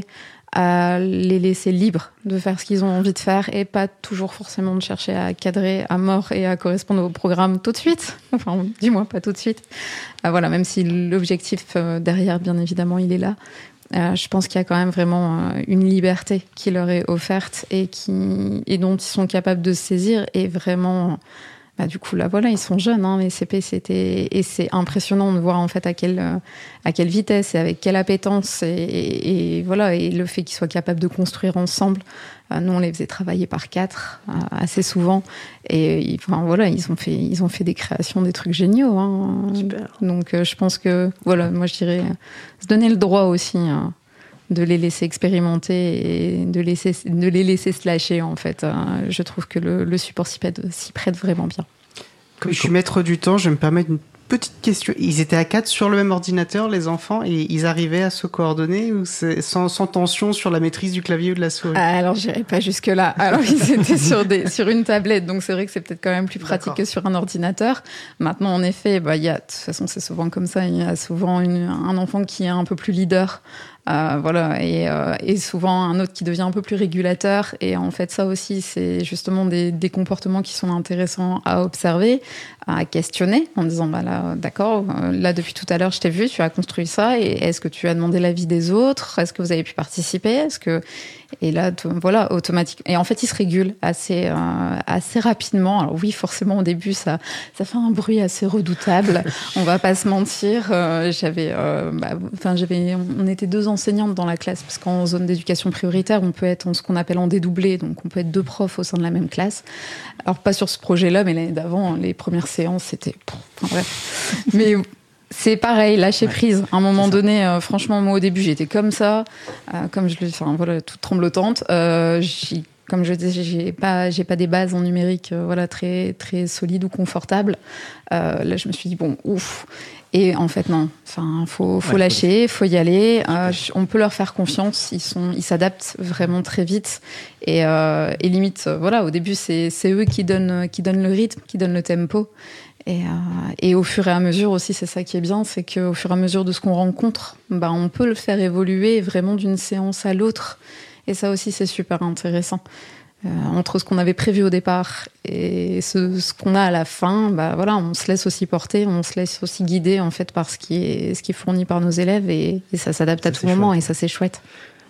à les laisser libres de faire ce qu'ils ont envie de faire et pas toujours forcément de chercher à cadrer à mort et à correspondre au programme tout de suite. Enfin, dis-moi, pas tout de suite. Euh, voilà, même si l'objectif euh, derrière, bien évidemment, il est là. Euh, je pense qu'il y a quand même vraiment euh, une liberté qui leur est offerte et, qui, et dont ils sont capables de se saisir et vraiment... Bah, du coup, là, voilà, ils sont jeunes, hein, les C P, c'était... et c'est impressionnant de voir en fait à quelle, euh, à quelle vitesse et avec quelle appétence et, et, et voilà, et le fait qu'ils soient capables de construire ensemble. Euh, nous, on les faisait travailler par quatre euh, assez souvent, et ils, enfin, voilà, ils ont fait, ils ont fait des créations, des trucs géniaux. Hein. Super. Donc, euh, je pense que, voilà, moi, je dirais, euh, se donner le droit aussi. Hein, de les laisser expérimenter et de, laisser, de les laisser se lâcher, en fait. Je trouve que le, le support s'y prête, s'y prête vraiment bien. Comme je suis maître du temps, je vais me permettre une petite question. Ils étaient à quatre sur le même ordinateur, les enfants, et ils arrivaient à se coordonner ou c'est sans, sans tension sur la maîtrise du clavier ou de la souris? Alors, j'irai pas jusque-là. Alors, ils étaient sur, des, sur une tablette, donc c'est vrai que c'est peut-être quand même plus pratique D'accord. que sur un ordinateur. Maintenant, en effet, bah, y a, de toute façon, c'est souvent comme ça, il y a souvent une, un enfant qui est un peu plus leader. Euh, voilà, et, euh, et souvent un autre qui devient un peu plus régulateur. Et en fait, ça aussi, c'est justement des, des comportements qui sont intéressants à observer, à questionner, en disant, bah là, d'accord, là, depuis tout à l'heure, je t'ai vu, tu as construit ça, et est-ce que tu as demandé l'avis des autres? Est-ce que vous avez pu participer? Est-ce que... Et là, t- voilà, automatique. Et en fait, ils se régulent assez, euh, assez rapidement. Alors oui, forcément, au début, ça, ça fait un bruit assez redoutable. On va pas se mentir. Euh, j'avais, euh, bah, enfin, j'avais, on était deux enseignantes dans la classe, parce qu'en zone d'éducation prioritaire, on peut être en ce qu'on appelle en dédoublé, donc on peut être deux profs au sein de la même classe. Alors pas sur ce projet-là, mais l'année d'avant, les premières séances, c'était, enfin bref. Mais c'est pareil, lâcher prise. À un moment donné, euh, franchement, moi au début, j'étais comme ça, euh, comme je le, enfin voilà, toute tremblotante. Euh, j'ai, comme je disais, j'ai pas, j'ai pas des bases en numérique, euh, voilà, très très solides ou confortables. Euh, là, je me suis dit bon, ouf. Et en fait, non. Enfin, faut, faut ouais, lâcher, faut y aller. Euh, on peut leur faire confiance. Ils sont, ils s'adaptent vraiment très vite. Et, euh, et limite, euh, voilà, au début, c'est, c'est eux qui donnent, qui donnent le rythme, qui donnent le tempo. Et, euh, et au fur et à mesure aussi, c'est ça qui est bien, c'est qu'au fur et à mesure de ce qu'on rencontre, bah, on peut le faire évoluer vraiment d'une séance à l'autre. Et ça aussi, c'est super intéressant. Euh, entre ce qu'on avait prévu au départ et ce, ce qu'on a à la fin, bah, voilà, on se laisse aussi porter, on se laisse aussi guider en fait, par ce qui est, ce qui est fourni par nos élèves, et, et ça s'adapte ça, à tout moment, chouette. Et ça, c'est chouette.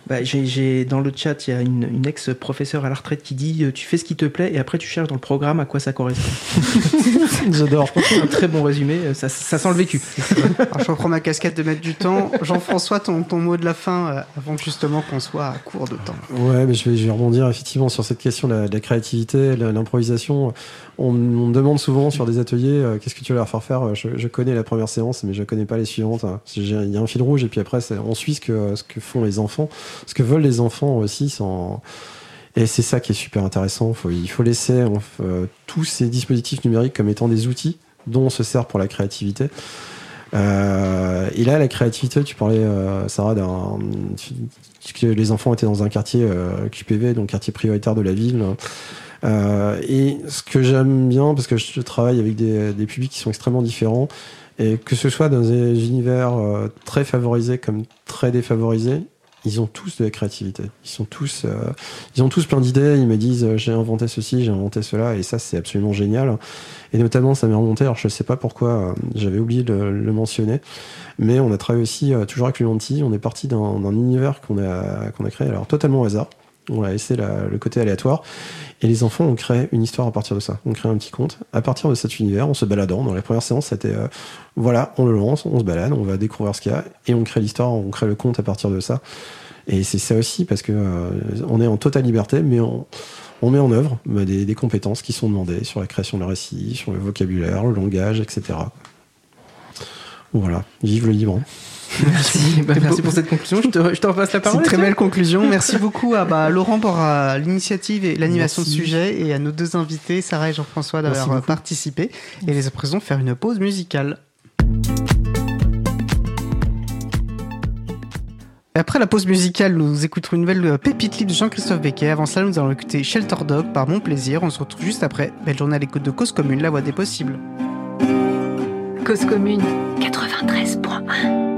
Bah, j'ai, j'ai, dans le chat, il y a une, une ex-professeure à la retraite qui dit euh, tu fais ce qui te plaît et après tu cherches dans le programme à quoi ça correspond. J'adore. Je pense que c'est un très bon résumé, ça, ça sent le vécu. Alors, je reprends ma casquette de maître du temps. Jean-François, ton, ton mot de la fin, euh, avant justement qu'on soit à court de temps. Ouais, mais je vais, je vais rebondir effectivement sur cette question de la, de la créativité, la, l'improvisation. On, on me demande souvent sur des ateliers euh, qu'est-ce que tu vas leur faire faire. Je, je connais la première séance, mais je connais pas les suivantes. Il y a un fil rouge et puis après, c'est, on suit ce que, ce que font les enfants, ce que veulent les enfants aussi. Sans... Et c'est ça qui est super intéressant. Faut, il faut laisser on, euh, tous ces dispositifs numériques comme étant des outils dont on se sert pour la créativité. Euh, et là, la créativité, tu parlais, euh, Sarah, d'un, que les enfants étaient dans un quartier euh, Q P V, donc quartier prioritaire de la ville. Euh, et ce que j'aime bien, parce que je travaille avec des, des publics qui sont extrêmement différents, et que ce soit dans des univers euh, très favorisés comme très défavorisés, ils ont tous de la créativité. Ils sont tous, euh, ils ont tous plein d'idées. Ils me disent euh, j'ai inventé ceci, j'ai inventé cela, et ça c'est absolument génial. Et notamment ça m'est remonté. Alors je sais pas pourquoi, euh, j'avais oublié de le, le mentionner, mais on a travaillé aussi euh, toujours avec l'Ulanti. On est parti d'un, d'un univers qu'on a qu'on a créé, alors totalement au hasard. On a laissé la, le côté aléatoire. Et les enfants ont créé une histoire à partir de ça. On crée un petit conte à partir de cet univers, en se baladant. Dans la première séance, c'était euh, voilà, on le lance, on se balade, on va découvrir ce qu'il y a, et on crée l'histoire, on crée le conte à partir de ça. Et c'est ça aussi, parce que euh, on est en totale liberté, mais on, on met en œuvre bah, des, des compétences qui sont demandées sur la création de récits, sur le vocabulaire, le langage, et cetera. Voilà, vive le livre. Merci, bah, merci pour cette conclusion. Je te, je te repasse la parole. C'est une très belle conclusion. Merci beaucoup à bah, Laurent pour euh, l'initiative et l'animation merci. de sujet, et à nos deux invités, Sarah et Jean-François, d'avoir participé. Et les présents faire une pause musicale. Et après la pause musicale, nous écouterons une nouvelle pépite libre de Jean-Christophe Becquet. Avant cela, nous allons écouter Shelter Dog par Mon Plaisir. On se retrouve juste après. Belle journée à l'écoute de Cause Commune, la voix des possibles. Cause Commune quatre-vingt-treize point un.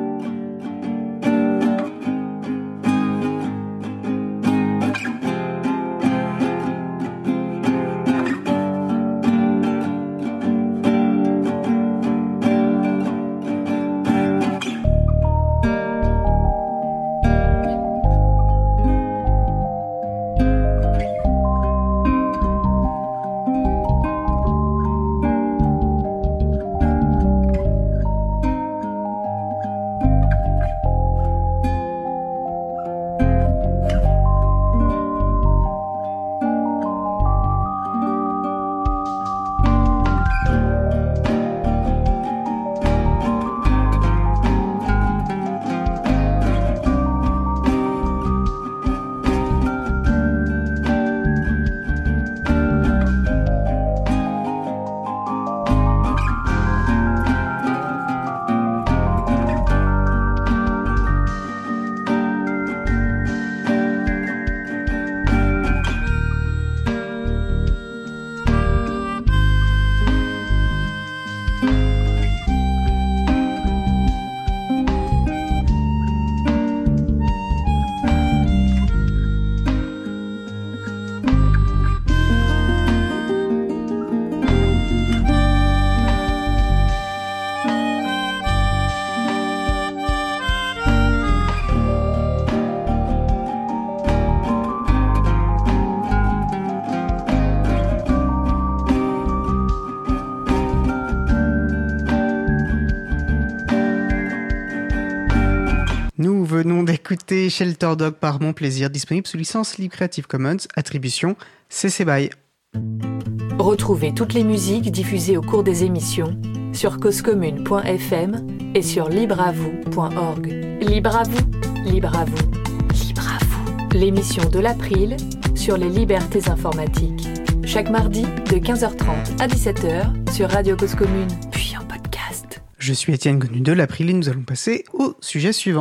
Nous venons d'écouter Shelter Dog par Mon Plaisir, disponible sous licence libre Creative Commons, attribution C C B Y. Retrouvez toutes les musiques diffusées au cours des émissions sur cause commune point f m et sur libre à vous point org. Libre à vous, libre à vous, libre à vous. L'émission de l'April sur les libertés informatiques. Chaque mardi de quinze heures trente à dix-sept heures sur Radio Cause Commune, puis en podcast. Je suis Étienne Gonu de l'April et nous allons passer au sujet suivant.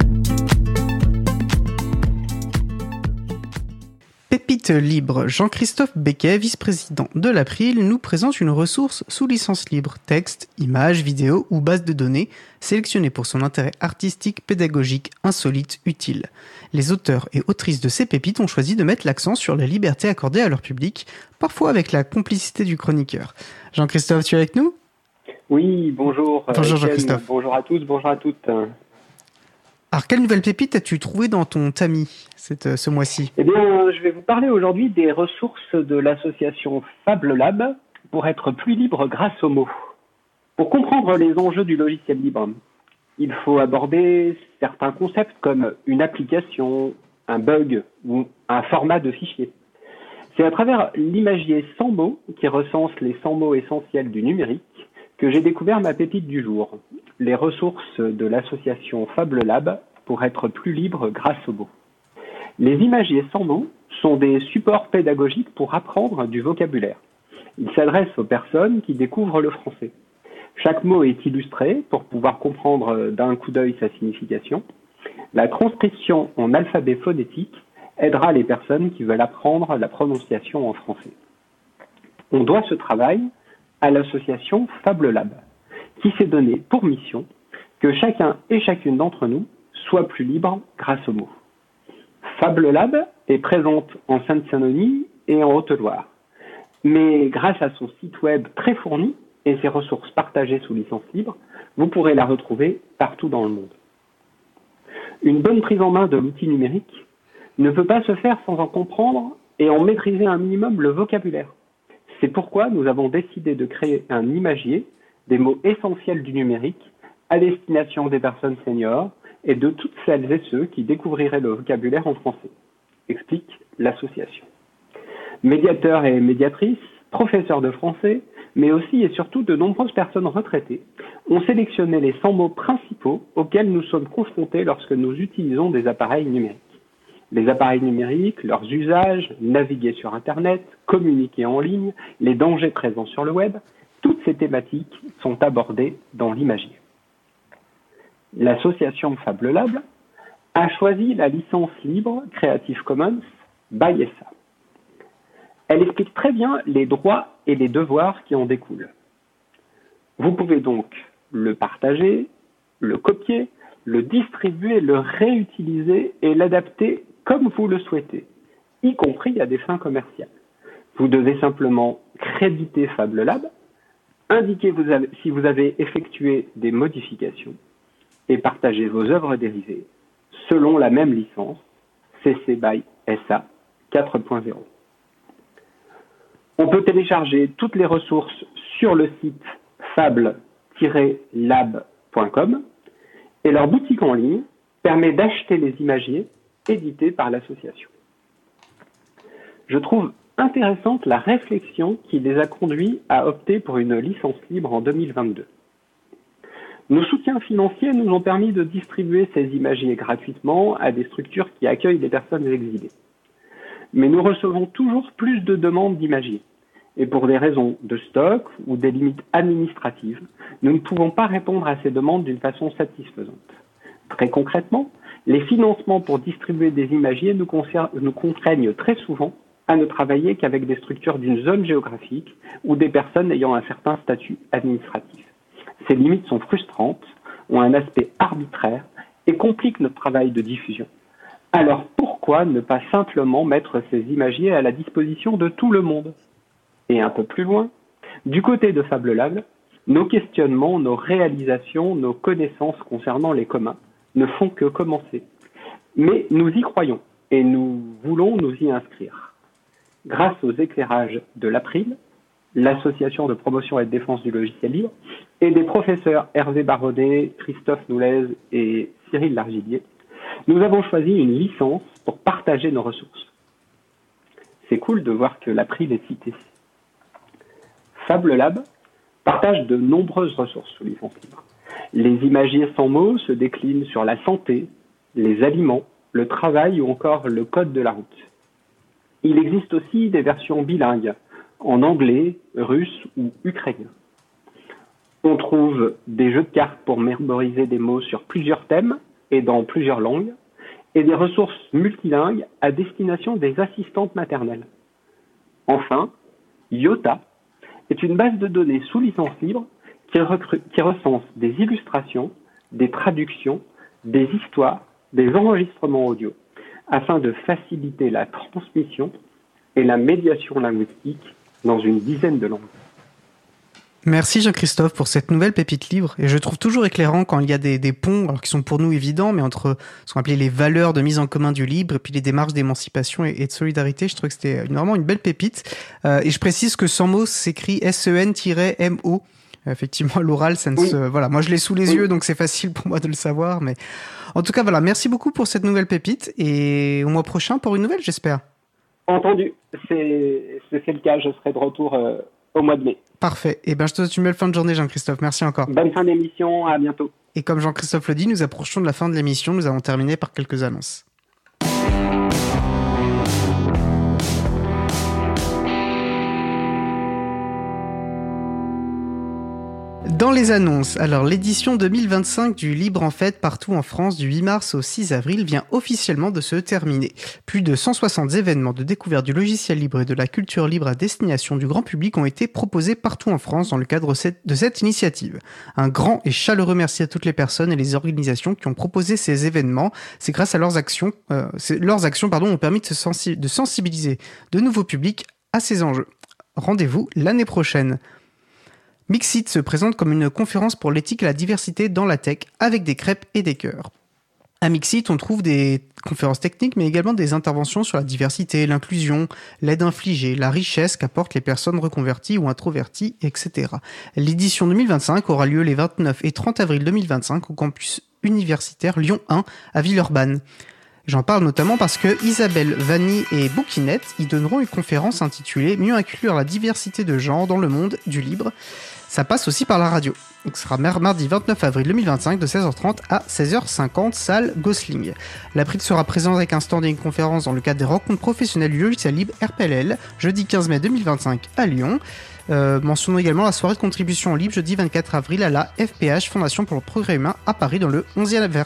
Pépite libre, Jean-Christophe Becquet, vice-président de l'April, nous présente une ressource sous licence libre, texte, images, vidéos ou base de données, sélectionnée pour son intérêt artistique, pédagogique, insolite, utile. Les auteurs et autrices de ces pépites ont choisi de mettre l'accent sur la liberté accordée à leur public, parfois avec la complicité du chroniqueur. Jean-Christophe, tu es avec nous ? Oui, bonjour. Bonjour Jean-Christophe. Bonjour à tous, bonjour à toutes. Alors, quelle nouvelle pépite as-tu trouvé dans ton tamis cette, ce mois-ci? Eh bien, je vais vous parler aujourd'hui des ressources de l'association FableLab pour être plus libre grâce aux mots. Pour comprendre les enjeux du logiciel libre, il faut aborder certains concepts comme une application, un bug ou un format de fichier. C'est à travers l'imagier cent mots qui recense les cent mots essentiels du numérique que j'ai découvert ma pépite du jour, les ressources de l'association FableLab pour être plus libre grâce aux mots. Les imagiers cent mots sont des supports pédagogiques pour apprendre du vocabulaire. Ils s'adressent aux personnes qui découvrent le français. Chaque mot est illustré pour pouvoir comprendre d'un coup d'œil sa signification. La transcription en alphabet phonétique aidera les personnes qui veulent apprendre la prononciation en français. On doit ce travail à l'association FableLab, qui s'est donné pour mission que chacun et chacune d'entre nous soit plus libre grâce aux mots. FableLab est présente en Seine-Saint-Denis et en Haute-Loire, mais grâce à son site web très fourni et ses ressources partagées sous licence libre, vous pourrez la retrouver partout dans le monde. Une bonne prise en main de l'outil numérique ne peut pas se faire sans en comprendre et en maîtriser un minimum le vocabulaire. C'est pourquoi nous avons décidé de créer un imagier des mots essentiels du numérique à destination des personnes seniors et de toutes celles et ceux qui découvriraient le vocabulaire en français, explique l'association. Médiateurs et médiatrices, professeurs de français, mais aussi et surtout de nombreuses personnes retraitées ont sélectionné les cent mots principaux auxquels nous sommes confrontés lorsque nous utilisons des appareils numériques. Les appareils numériques, leurs usages, naviguer sur Internet, communiquer en ligne, les dangers présents sur le web, toutes ces thématiques sont abordées dans l'imagier. L'association FableLab a choisi la licence libre Creative Commons by E S A. Elle explique très bien les droits et les devoirs qui en découlent. Vous pouvez donc le partager, le copier, le distribuer, le réutiliser et l'adapter comme vous le souhaitez, y compris à des fins commerciales. Vous devez simplement créditer FableLab, indiquer vous avez, si vous avez effectué des modifications et partager vos œuvres dérivées selon la même licence C C by E S A quatre point zéro. On peut télécharger toutes les ressources sur le site fable tiret lab point com et leur boutique en ligne permet d'acheter les imagiers édités par l'association. Je trouve intéressante la réflexion qui les a conduits à opter pour une licence libre en deux mille vingt-deux. Nos soutiens financiers nous ont permis de distribuer ces imagiers gratuitement à des structures qui accueillent des personnes exilées. Mais nous recevons toujours plus de demandes d'imagiers. Et pour des raisons de stock ou des limites administratives, nous ne pouvons pas répondre à ces demandes d'une façon satisfaisante. Très concrètement, les financements pour distribuer des imagiers nous, nous contraignent très souvent à ne travailler qu'avec des structures d'une zone géographique ou des personnes ayant un certain statut administratif. Ces limites sont frustrantes, ont un aspect arbitraire et compliquent notre travail de diffusion. Alors pourquoi ne pas simplement mettre ces imagiers à la disposition de tout le monde? Et un peu plus loin, du côté de FableLab, nos questionnements, nos réalisations, nos connaissances concernant les communs ne font que commencer. Mais nous y croyons et nous voulons nous y inscrire. Grâce aux éclairages de l'April, l'association de promotion et de défense du logiciel libre, et des professeurs Hervé Baronnet, Christophe Noulez et Cyril Largillier, nous avons choisi une licence pour partager nos ressources. C'est cool de voir que l'April est cité. FableLab partage de nombreuses ressources sous licence libre. Les imagiers sans mots se déclinent sur la santé, les aliments, le travail ou encore le code de la route. Il existe aussi des versions bilingues, en anglais, russe ou ukrainien. On trouve des jeux de cartes pour mémoriser des mots sur plusieurs thèmes et dans plusieurs langues, et des ressources multilingues à destination des assistantes maternelles. Enfin, Yota est une base de données sous licence libre qui, qui recense des illustrations, des traductions, des histoires, des enregistrements audio, afin de faciliter la transmission et la médiation linguistique dans une dizaine de langues. Merci Jean-Christophe pour cette nouvelle pépite libre. Et je trouve toujours éclairant quand il y a des, des ponts, alors qui sont pour nous évidents, mais entre ce qu'on appelait les valeurs de mise en commun du libre et puis les démarches d'émancipation et, et de solidarité. Je trouve que c'était une, vraiment une belle pépite. Euh, et je précise que Sans mots s'écrit S E N M O. Effectivement, l'oral, ça ne Oui. se... Voilà, moi je l'ai sous les Oui. yeux, donc c'est facile pour moi de le savoir. Mais en tout cas, voilà, merci beaucoup pour cette nouvelle pépite. Et au mois prochain pour une nouvelle, j'espère. Entendu, c'est c'est c'est le cas, je serai de retour euh, au mois de mai. Parfait. Et ben, je te souhaite une belle fin de journée, Jean-Christophe. Merci encore. Bonne fin d'émission, à bientôt. Et comme Jean-Christophe le dit, nous approchons de la fin de l'émission. Nous allons terminer par quelques annonces. Dans les annonces, alors l'édition deux mille vingt-cinq du Libre en Fête partout en France du huit mars au six avril vient officiellement de se terminer. Plus de cent soixante événements de découverte du logiciel libre et de la culture libre à destination du grand public ont été proposés partout en France dans le cadre de cette initiative. Un grand et chaleureux merci à toutes les personnes et les organisations qui ont proposé ces événements. C'est grâce à leurs actions, euh, leurs actions pardon, ont permis de, se sensi- de sensibiliser de nouveaux publics à ces enjeux. Rendez-vous l'année prochaine. Mixit se présente comme une conférence pour l'éthique et la diversité dans la tech avec des crêpes et des cœurs. À Mixit, on trouve des conférences techniques, mais également des interventions sur la diversité, l'inclusion, l'aide infligée, la richesse qu'apportent les personnes reconverties ou introverties, et cetera. L'édition deux mille vingt-cinq aura lieu les vingt-neuf et trente avril deux mille vingt-cinq au campus universitaire Lyon un à Villeurbanne. J'en parle notamment parce que Isabelle Vanni et Bouquinette y donneront une conférence intitulée « Mieux inclure la diversité de genre dans le monde du libre ». Ça passe aussi par la radio. Donc, ce sera mardi vingt-neuf avril deux mille vingt-cinq de seize heures trente à seize heures cinquante, salle Gosling. L'A P R I D sera présent avec un stand et une conférence dans le cadre des rencontres professionnelles du logiciel libre R P L L, jeudi quinze mai deux mille vingt-cinq à Lyon. Euh, mentionnons également la soirée de contribution en libre jeudi vingt-quatre avril à la F P H, Fondation pour le Progrès Humain, à Paris dans le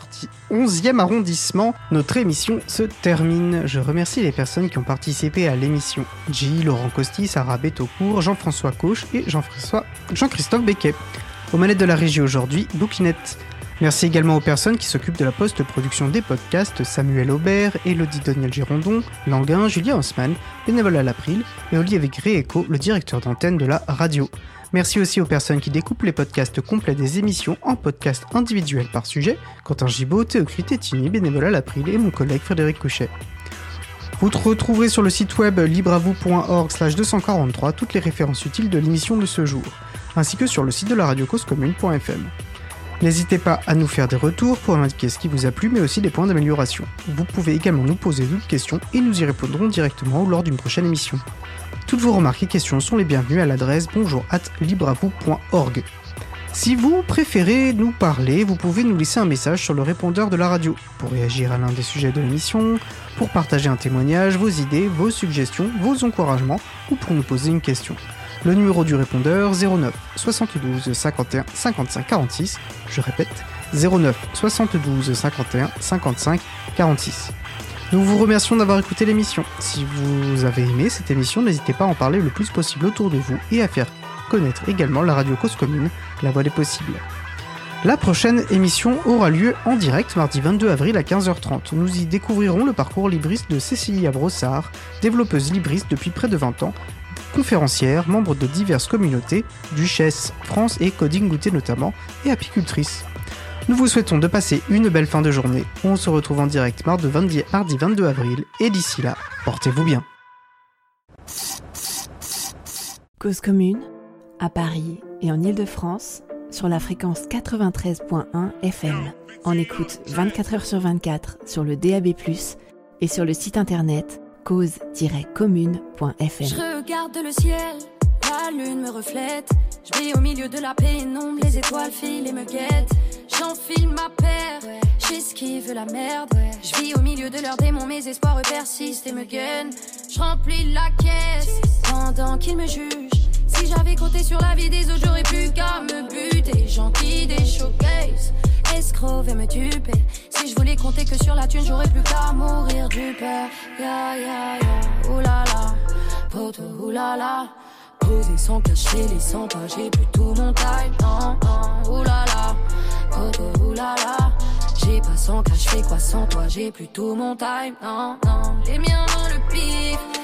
onzième arrondissement. Notre émission se termine. Je remercie les personnes qui ont participé à l'émission. J, Laurent Costi, Sarah Betaucourt, Jean-François Cauche et Jean-François, Jean-Christophe Becquet. Aux manettes de la régie aujourd'hui, Bouquinette. Merci également aux personnes qui s'occupent de la post-production des podcasts, Samuel Aubert, Elodie Daniel Girondon, Languin, Julien Haussmann, bénévole à l'April, et Olivier Gréeco, le directeur d'antenne de la radio. Merci aussi aux personnes qui découpent les podcasts complets des émissions en podcasts individuels par sujet, Quentin Gibaud, Théocrite Tétini, bénévole à l'April, et mon collègue Frédéric Couchet. Vous retrouverez sur le site web libreavou point org slash deux cent quarante-trois toutes les références utiles de l'émission de ce jour, ainsi que sur le site de la radio cause commune point f m. N'hésitez pas à nous faire des retours pour indiquer ce qui vous a plu, mais aussi des points d'amélioration. Vous pouvez également nous poser d'autres questions et nous y répondrons directement lors d'une prochaine émission. Toutes vos remarques et questions sont les bienvenues à l'adresse bonjour arobase libreavou point org. Si vous préférez nous parler, vous pouvez nous laisser un message sur le répondeur de la radio pour réagir à l'un des sujets de l'émission, pour partager un témoignage, vos idées, vos suggestions, vos encouragements ou pour nous poser une question. Le numéro du répondeur zéro neuf soixante-douze cinquante et un cinquante-cinq quarante-six, je répète zéro neuf soixante-douze cinquante et un cinquante-cinq quarante-six. Nous vous remercions d'avoir écouté l'émission. Si vous avez aimé cette émission, n'hésitez pas à en parler le plus possible autour de vous et à faire connaître également la radio Cause Commune, la voix des possibles. La prochaine émission aura lieu en direct mardi vingt-deux avril à quinze heures trente. Nous y découvrirons le parcours libriste de Cécilia Brossard, développeuse libriste depuis près de vingt ans, conférencière, membre de diverses communautés, Duchesse, France et Coding Goûter notamment, et apicultrice. Nous vous souhaitons de passer une belle fin de journée. On se retrouve en direct mardi vingt-deux avril, et d'ici là, portez-vous bien. Cause Commune, à Paris et en Île-de-France, sur la fréquence quatre-vingt-treize point un F M. On écoute vingt-quatre heures sur vingt-quatre sur le D A B plus, et sur le site internet cause tiret commune point f m. Je regarde le ciel, la lune me reflète. Je brille au milieu de la pénombre, les étoiles filent et me guettent. J'enfile ma paire, ouais. J'esquive la merde. Ouais. Je vis au milieu de leurs démons, mes espoirs persistent et me gagnent. Je remplis la caisse pendant qu'ils me jugent. Si j'avais compté sur la vie des autres, j'aurais plus qu'à me buter. Gentil des showcases, escrocs et me duper. Si je voulais compter que sur la thune, j'aurais plus qu'à mourir du père. Ya ya ya, oulala, poto oulala. Poser sans cacher les cent pas, j'ai plus tout mon time. Non, non, oulala, poto oulala. J'ai pas sans cash, fais quoi sans toi, j'ai plus tout mon time. Non, non, les miens dans le pif.